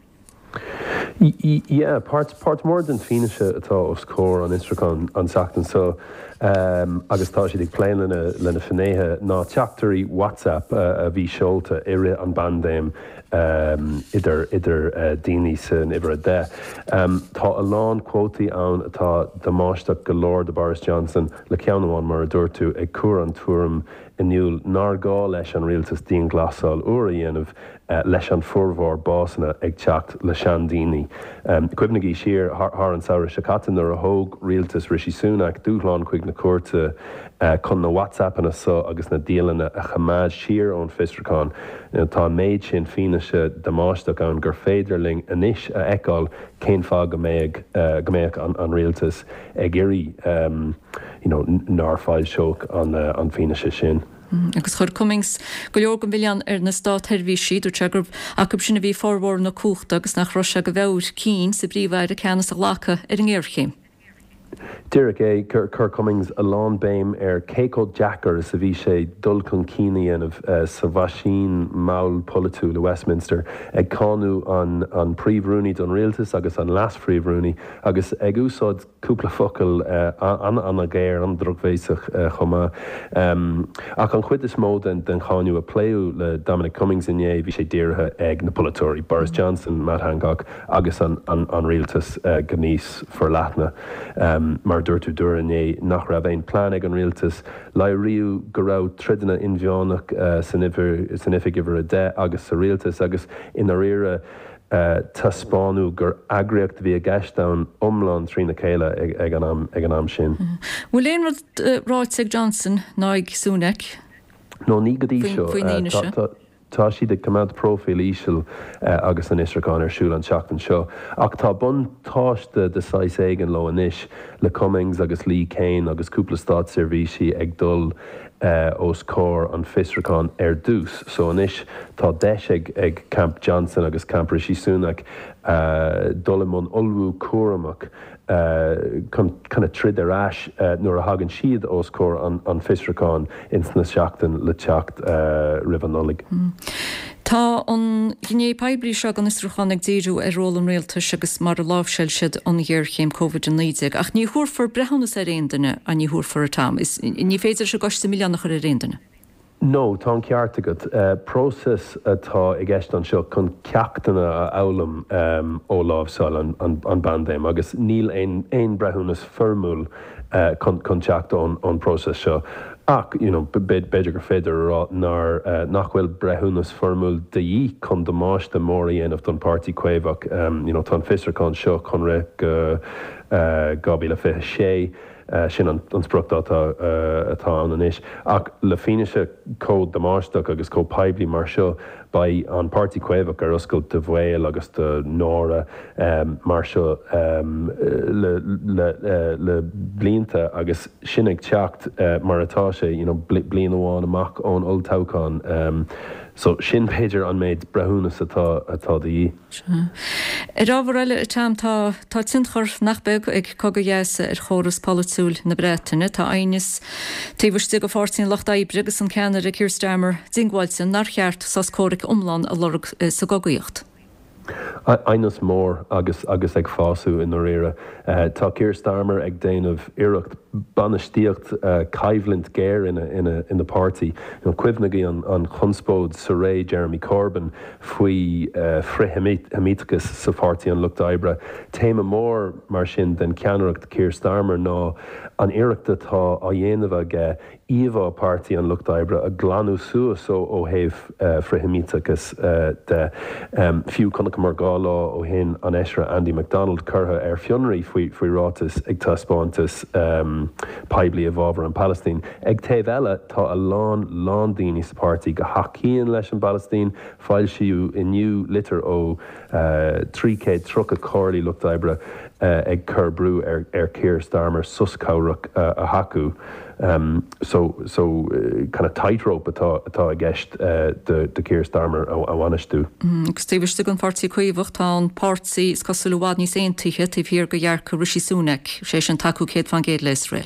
Yeah, part part more than finisce atá os cór an Instagram an seachtain so um, agus tá si ag pléin lena lena finnéthe ná teachtarí WhatsApp uh, a bhí seolta ire an bandéim um, idir idir uh, daoine san ibre de. Um, tá a lán quótaí ann atá damáisteach go Lord de Boris Johnson le ceanháin mar a dúirtú ag cuar an túram iniuil nar gá leis an rialtas díon glasáil uair a dhéanamh uh, leis an furmhór básanna ag teacht le seandaoine. Um, Cuimhna í siar th an saoire se catan ar a thóg rialtas Rishi Sunak dúchláin chuig na cuairte uh, chun na WhatsApp ana so agus na díalanna a chamáid siar ón fistracán. Uh, tá méid sin fineise damáisteach ann gur féidirling inis a eáil cén fá go méid uh, go méid an, an rialtas ag irí um, you know, nar fáil seoc an, uh, an fineise sin. Mm, agus chur Cummings go leor go bhilian ar na stát herbhísí dú tegur acu sinna bhí fórhór na cúchta agus nach Russia go bheh cín sa bríomhhaid a ceannas a lácha ar an ggéirchéim. Derek é Kirk Cummings a lán béim ar Keiko Jacker sa bhí sé dul chun cíine of uh, sa bhaisín maul politú le Westminster ag cáú an, an príomhrúnaí don rialtas agus an las príomhrúnaí agus ag úsáid cúpla focail uh, an an a géir an drogvéisach uh, chuma. Um, ach an chuid is mód den, den cháú a pléú le Dominic Cummings inné bhí sé ddíirithe ag na Polatóirí, Boris Johnson, Matt Hancock agus an, an, an rialtas uh, ganníos for Latna. Um, mar dúirtú dúir inné nach raibh éon plán ag an rialtas le riú go raibh trídanna in bheánach uh, san ifig iver a de agus sa rialtas agus ina rire uh, tá spáinú gur agriocht bhí a gceistán omlán trína chéile ag, ag, an am, ag an am sin. Bhfuil éon rud uh, ráit ag Johnson ná ag Súnach? No ní go dtí seo. Tá siad ag cumad profil ísisiil uh, agus an Israán ar siúil an seachtain seo. Ach tá bun táiste de sais éigen lo inis le Cummings agus Lee Cain agus cúpla stát servíisi ag dul uh, os cór an Fisracán ar dús. So inis tá deis ag, ag Camp Johnson agus Camp Rishi Sunak uh, dulimón olbhú cuaramach Uh, kind of trid arás uh, nuair a hagann siad os cór an, an Fisracán insna seachtain le teacht uh, rivannolig. Mm. Tá an gné pebrí se an Israán ag déú ar ról an réaltas agus mar a lábhseil siad an ghéir chéim COVID nineteen ach ní thuúrfar brehannas a réandaine a ní thuúrfar a tam. Is ní féidir se goiste milliánach ar a réandaine. No, tá ceart agad. Uh, próses atá i gceist an seo chun ceachtainna a elam um, ó lábhsáil an, an, an bandéim, agus níl ein, ein brethúnas formúil uh, chun teacht an, an próses seo. Ach, you know, beidir gur féidir rá nar uh, nachhfuil brethúnas formúil de dhí chun do máiste mór dhéanamh don pártaí cuéimhach. Um, you know, tá an Fisracán seo chun raibh go uh, gabí le fiche sé. Uh, sin an, an spruchtá uh, atá an inis. Ach le fineise cód de máisteach agus có peblií mar seo ba an pártaí cuéimhach ar oscail de bhfuil agus de nóra um, mar seo um, le, le, le, le blianta agus sin ag teacht uh, mar atá sé you know, bli, blian amháin amach ón Old Taucán. Um, So sin péidir an méid brethúnas atá atá daí. Ar ábhar eile tam tá tá tinchar nachbeg ag cogadhéasa ar chóras politúil na Breataine tá aonas taobhiste go fáirtín Locht Oibre agus an ceannar a Keir Starmer dingháilte nar cheart sas córic umlán a lorg sa gogaíocht. Ainas mór agus agus ag fáú in réire. Uh, tá Keir Starmer ag déanamh iirecht banistíocht uh, caimhlint géir ina ina in the party. You know, cuimhnaí an an chunspód sa ré Jeremy Corbyn faoi uh, frithemíticus sa party an Locht Oibre. Téime mór mar sin den ceannacht Keir Starmer ná an iireachta tá a dhéanamh ag Eva party an Locht Oibre a glanú suas ó ó héh uh, frithemíticus uh, de um, fiú connacha mar gá lá ó hin an eisre Andy MacDonald curtha ar fionraí faoi faoi rátas ag taspáintas um, peblií a bhábhar an Palestine. Ag taobh eile tá a lán lán daoine sa party go hacíonn leis an Palestine, fáil siú inniu litir ó uh, trícéad trucha cóirlaí Locht Oibre uh, ag cur brú ar, ar Keir Starmer suscáireach uh, a hacu. Um, so so uh, kind of tightrope atá atá a gceist uh, de, de Keir Starmer a, a bhainistú. Gus tíbhiste an pártaí cuimhach tá an pártaí is cosúlhád níos aontaithe tíh hir go dhearcha Rishi Sunak sé an taú céad fan géad le Israel.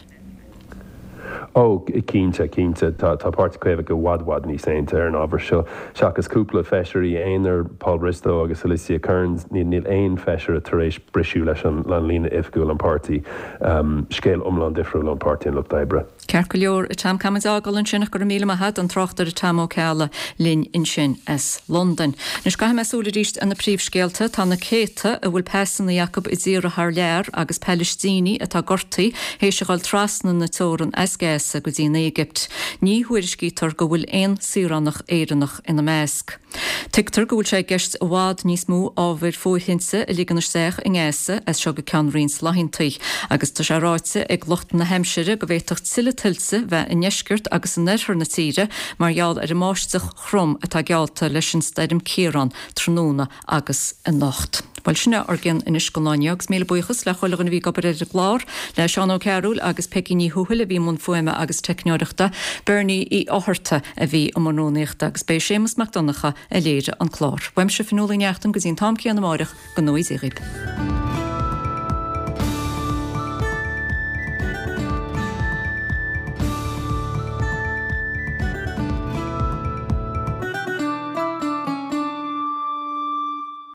Ó cínte cínte tá párta cuimhah go bhhadhhad níos aonta ar an ábhar seo. Seachas cúpla feisiirí éonar Paul Bristow agus Alicia Kearns ní níl éon feisiir a tar éis brisú leis an lína ifgiúil an pártaí um, scéal umlán difriúil an pártaí an Locht Oibre. Cear go leor i tam camadágal an sinach gur míle had an trochttar a tam ó ceala linn in sin as London. Nus gaim mesúla ríist an na príomhscéalta tá na céta a bhfuil pesan na Jacob i ddíra th lear agus Palestíní atá gortaí hééis se gáil trasna na tóran as géasa go dtí na Egypt. Ní huiriscítar go bhfuil éon siúrannach éireannach ina measc. Tictar go bhfuil sé gceist bhád níos mú ábhar fóhinse a lígan seach in ggéasa as seo go cean rins lahintaí agus tá sé ráite ag Locht na Hampshire go bhéitecht sile tilse bheith in neiscirt agus an nethar na tíre margheall ar i máisteach chrum atá gealta leis an staidim Ciarán tróna agus in Nocht. Bhil sinna ar gin in iscoláine agus méle buchas le chola an bhí gobar ar a glár le Seán Ó Cearúil agus Peciní Thuhuil a bhí mún fuime agus teicneoireachta Bernie í áthirta a bhí am marróíochta agus bé Séamus MacDonacha a léire an chlár. Weim se finúlaíneachtan go dtíon tamcií an amárach go nóí éirib.